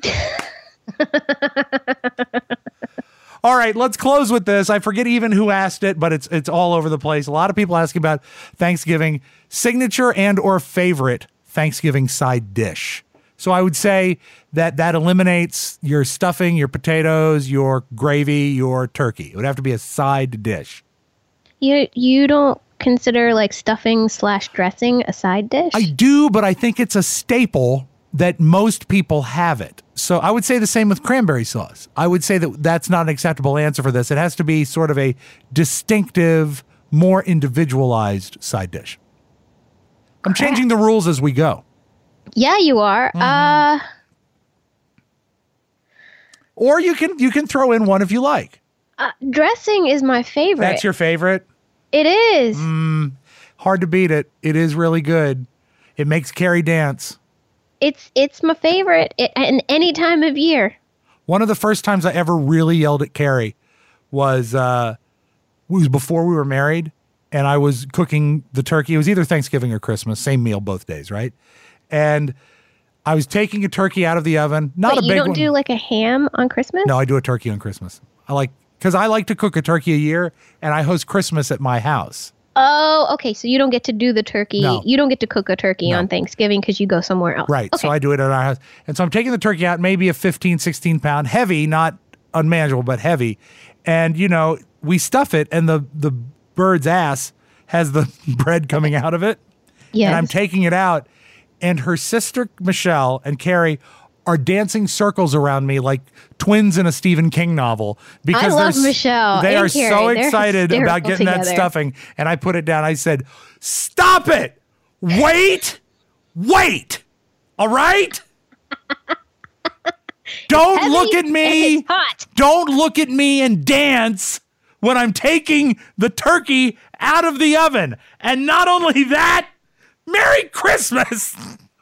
All right, let's close with this. I forget even who asked it, but it's it's all over the place. A lot of people asking about Thanksgiving signature and or favorite Thanksgiving side dish. So I would say that that eliminates your stuffing, your potatoes, your gravy, your turkey. It would have to be a side dish. You you don't consider like stuffing slash dressing a side dish? I do, but I think it's a staple that most people have it. So I would say the same with cranberry sauce. I would say that that's not an acceptable answer for this. It has to be sort of a distinctive, more individualized side dish. I'm changing the rules as we go. Yeah, you are. Mm-hmm. Uh, Or you can you can throw in one if you like. uh, dressing is my favorite. That's your favorite? It is. Hard to beat it. It is really good. It makes Carrie dance. It's it's my favorite at in any time of year. One of the first times I ever really yelled at Carrie was uh, was before we were married, and I was cooking the turkey. It was either Thanksgiving or Christmas, same meal both days, right? And I was taking a turkey out of the oven. Not Wait, a you big don't one. do like a ham on Christmas? No, I do a turkey on Christmas. I like because I like to cook a turkey a year, and I host Christmas at my house. Oh, okay. So you don't get to do the turkey. No. You don't get to cook a turkey No. on Thanksgiving because you go somewhere else. Right. Okay. So I do it at our house. And so I'm taking the turkey out, maybe a fifteen, sixteen pound, heavy, not unmanageable, but heavy. And, you know, we stuff it, and the, the bird's ass has the bread coming out of it. Yes. And I'm taking it out, and her sister, Michelle, and Carrie are dancing circles around me like twins in a Stephen King novel. Because love they're s- Michelle They and are Carrie. so They're excited about hysterical getting that together. stuffing. And I put it down. I said, stop it. Wait. Wait. All right? Don't heavy look at and me. it's hot. Don't look at me and dance when I'm taking the turkey out of the oven. And not only that, Merry Christmas.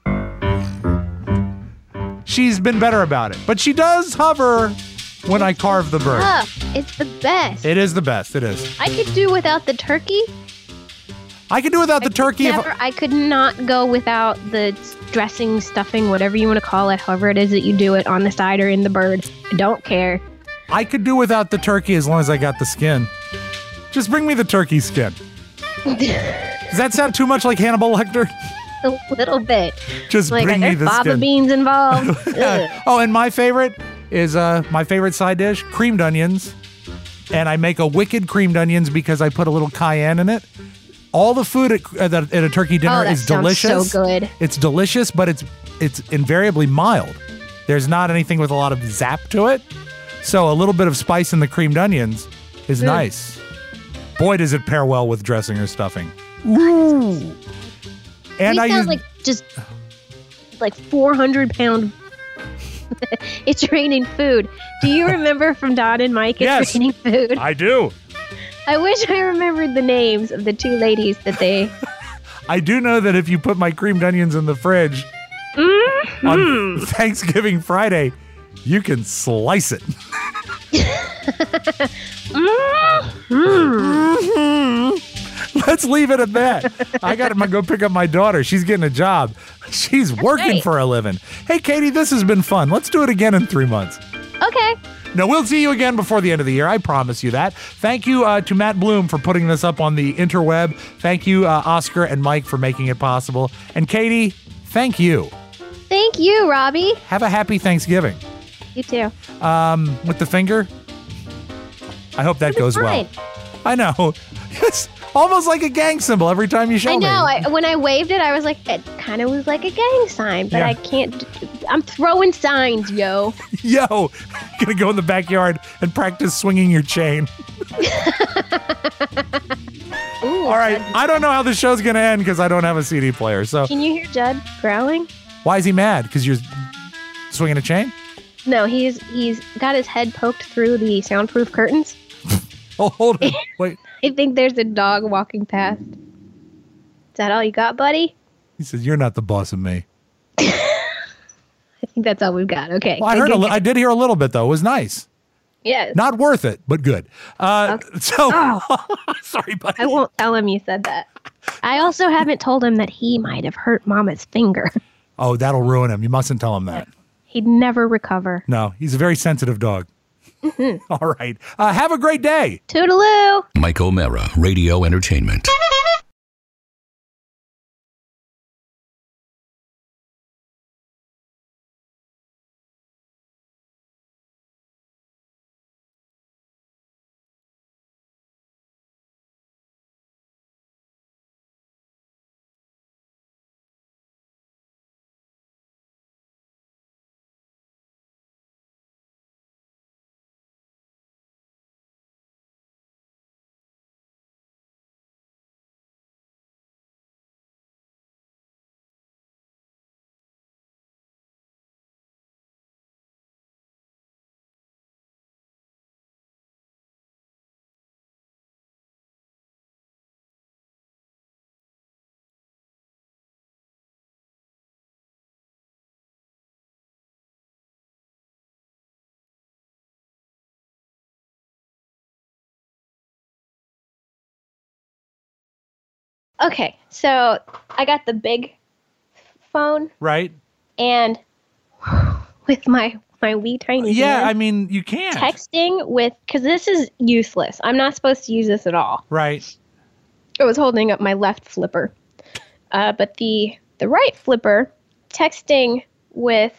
She's been better about it, but she does hover when I carve the bird. Ah, it's the best. It is the best. It is. I could do without the turkey. I could do without the turkey. Never, If, I could not go without the dressing, stuffing, whatever you want to call it, however it is that you do it on the side or in the bird. I don't care. I could do without the turkey as long as I got the skin. Just bring me the turkey skin. Does that sound too much like Hannibal Lecter? A little bit. Just Like, bring are me there the fava skin. beans involved? Ugh. Oh, and my favorite is uh my favorite side dish, creamed onions. And I make a wicked creamed onions because I put a little cayenne in it. All the food at, at, a, at a turkey dinner Oh, that is sounds delicious. so good. It's delicious, but it's it's invariably mild. There's not anything with a lot of zap to it. So a little bit of spice in the creamed onions is nice. Boy, does it pair well with dressing or stuffing. Ooh. And we I sound use like just like four hundred pound. It's raining food. Do you remember from Don and Mike? It's Yes. raining food. I do. I wish I remembered the names of the two ladies that they. I do know that if you put my creamed onions in the fridge Mm-hmm. on Thanksgiving Friday, you can slice it. Mm-hmm. Let's leave it at that. I got to go pick up my daughter. She's getting a job. She's working right. for a living. Hey, Katie, this has been fun. Let's do it again in three months. Okay. No, we'll see you again before the end of the year. I promise you that. Thank you uh, to Matt Bloom for putting this up on the interweb. Thank you, uh, Oscar and Mike, for making it possible. And Katie, thank you. Thank you, Robbie. Have a happy Thanksgiving. You too. With the finger. I hope that goes well. Fine. I know. It's almost like a gang symbol every time you show I me. know. I, when I waved it, I was like, it kind of was like a gang sign, but Yeah. I can't. I'm throwing signs, yo. Yo, gonna go in the backyard and practice swinging your chain. Ooh, All right, I don't know how the show's gonna end because I don't have a C D player. So Can you hear Judd growling? why is he mad? Because you're swinging a chain? No, he's he's got his head poked through the soundproof curtains. Oh, hold on. Wait. I think there's a dog walking past. Is that all you got, buddy? He says, "You're not the boss of me." I think that's all we've got. Okay. Well, I Good, heard. A good, li- good. I did hear a little bit though. It was nice. Yes. Not worth it, but good. Uh, so sorry, buddy. I won't tell him you said that. I also haven't told him that he might have hurt Mama's finger. Oh, that'll ruin him. You mustn't tell him that. He'd never recover. No, he's a very sensitive dog. All right. Uh, have a great day. Toodaloo. Mike O'Mara, Radio Entertainment. Okay, so I got the big phone Right? and with my my wee tiny Yeah, hand, I mean, you can't. texting with because this is useless. I'm not supposed to use this at all. Right. I was holding up my left flipper, uh, but the the right flipper, texting with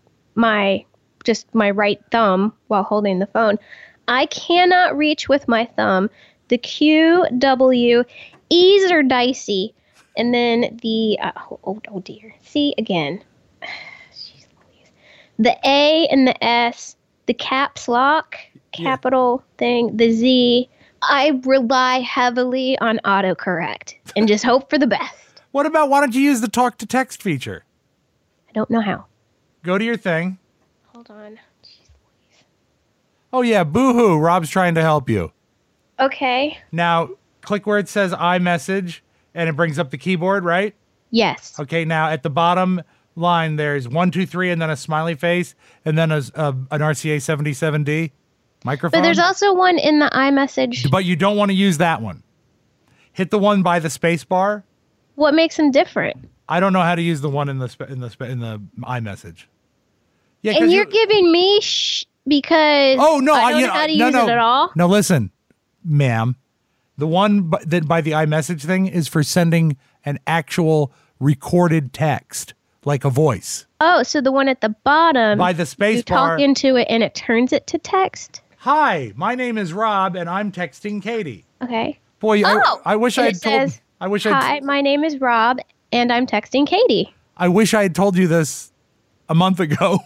my just my right thumb while holding the phone, I cannot reach with my thumb. The Q, W, E's are dicey, and then the uh, oh, oh dear, see again. Jeez Louise. The A and the S, the caps lock, capital thing, the Z. I rely heavily on autocorrect and just hope for the best. What about why don't you use the talk to text feature? I don't know how. Go to your thing. Hold on. Jeez Louise. Oh, yeah, boo-hoo. Rob's trying to help you. Okay. Now, click where it says iMessage, and it brings up the keyboard, right? Yes. Okay, now at the bottom line, there's one, two, three, and then a smiley face, and then a, a, an R C A seventy-seven D microphone. But there's also one in the iMessage. But you don't want to use that one. Hit the one by the space bar. What makes them different? I don't know how to use the one in the sp- in the sp- in the iMessage. Yeah, 'cause And you're you- giving me sh because Oh no! I don't you know how to no, use no. it at all. No, listen, ma'am. The one by, that by the iMessage thing is for sending an actual recorded text, like a voice. Oh, so the one at the bottom, By the space you bar. talk into it and it turns it to text. Hi, my name is Rob, and I'm texting Katie. Okay. Boy, Oh, I, I wish and I it had told. says, I wish I. Hi, my name is Rob, and I'm texting Katie. I wish I had told you this a month ago.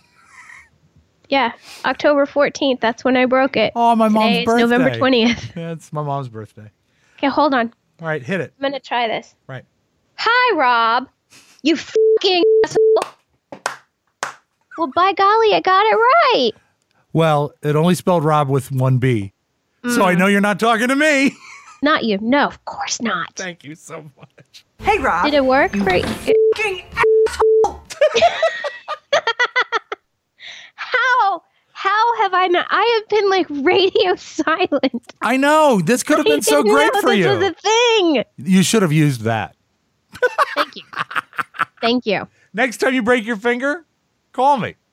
Yeah, October fourteenth. That's when I broke it. Oh, my mom's Today is birthday. November twentieth. Yeah, it's my mom's birthday. Okay, hold on. All right, hit it. I'm gonna try this. Right. Hi, Rob. You fucking asshole. Well, by golly, I got it right. Well, it only spelled Rob with one B, so Mm. I know you're not talking to me. Not you. No, of course not. Thank you so much. Hey, Rob. Did it work for you? Fucking asshole. How? How have I not? I have been like radio silent. I know this could have I been so didn't great know for this you. was a thing. You should have used that. Thank you. Thank you. Next time you break your finger, call me.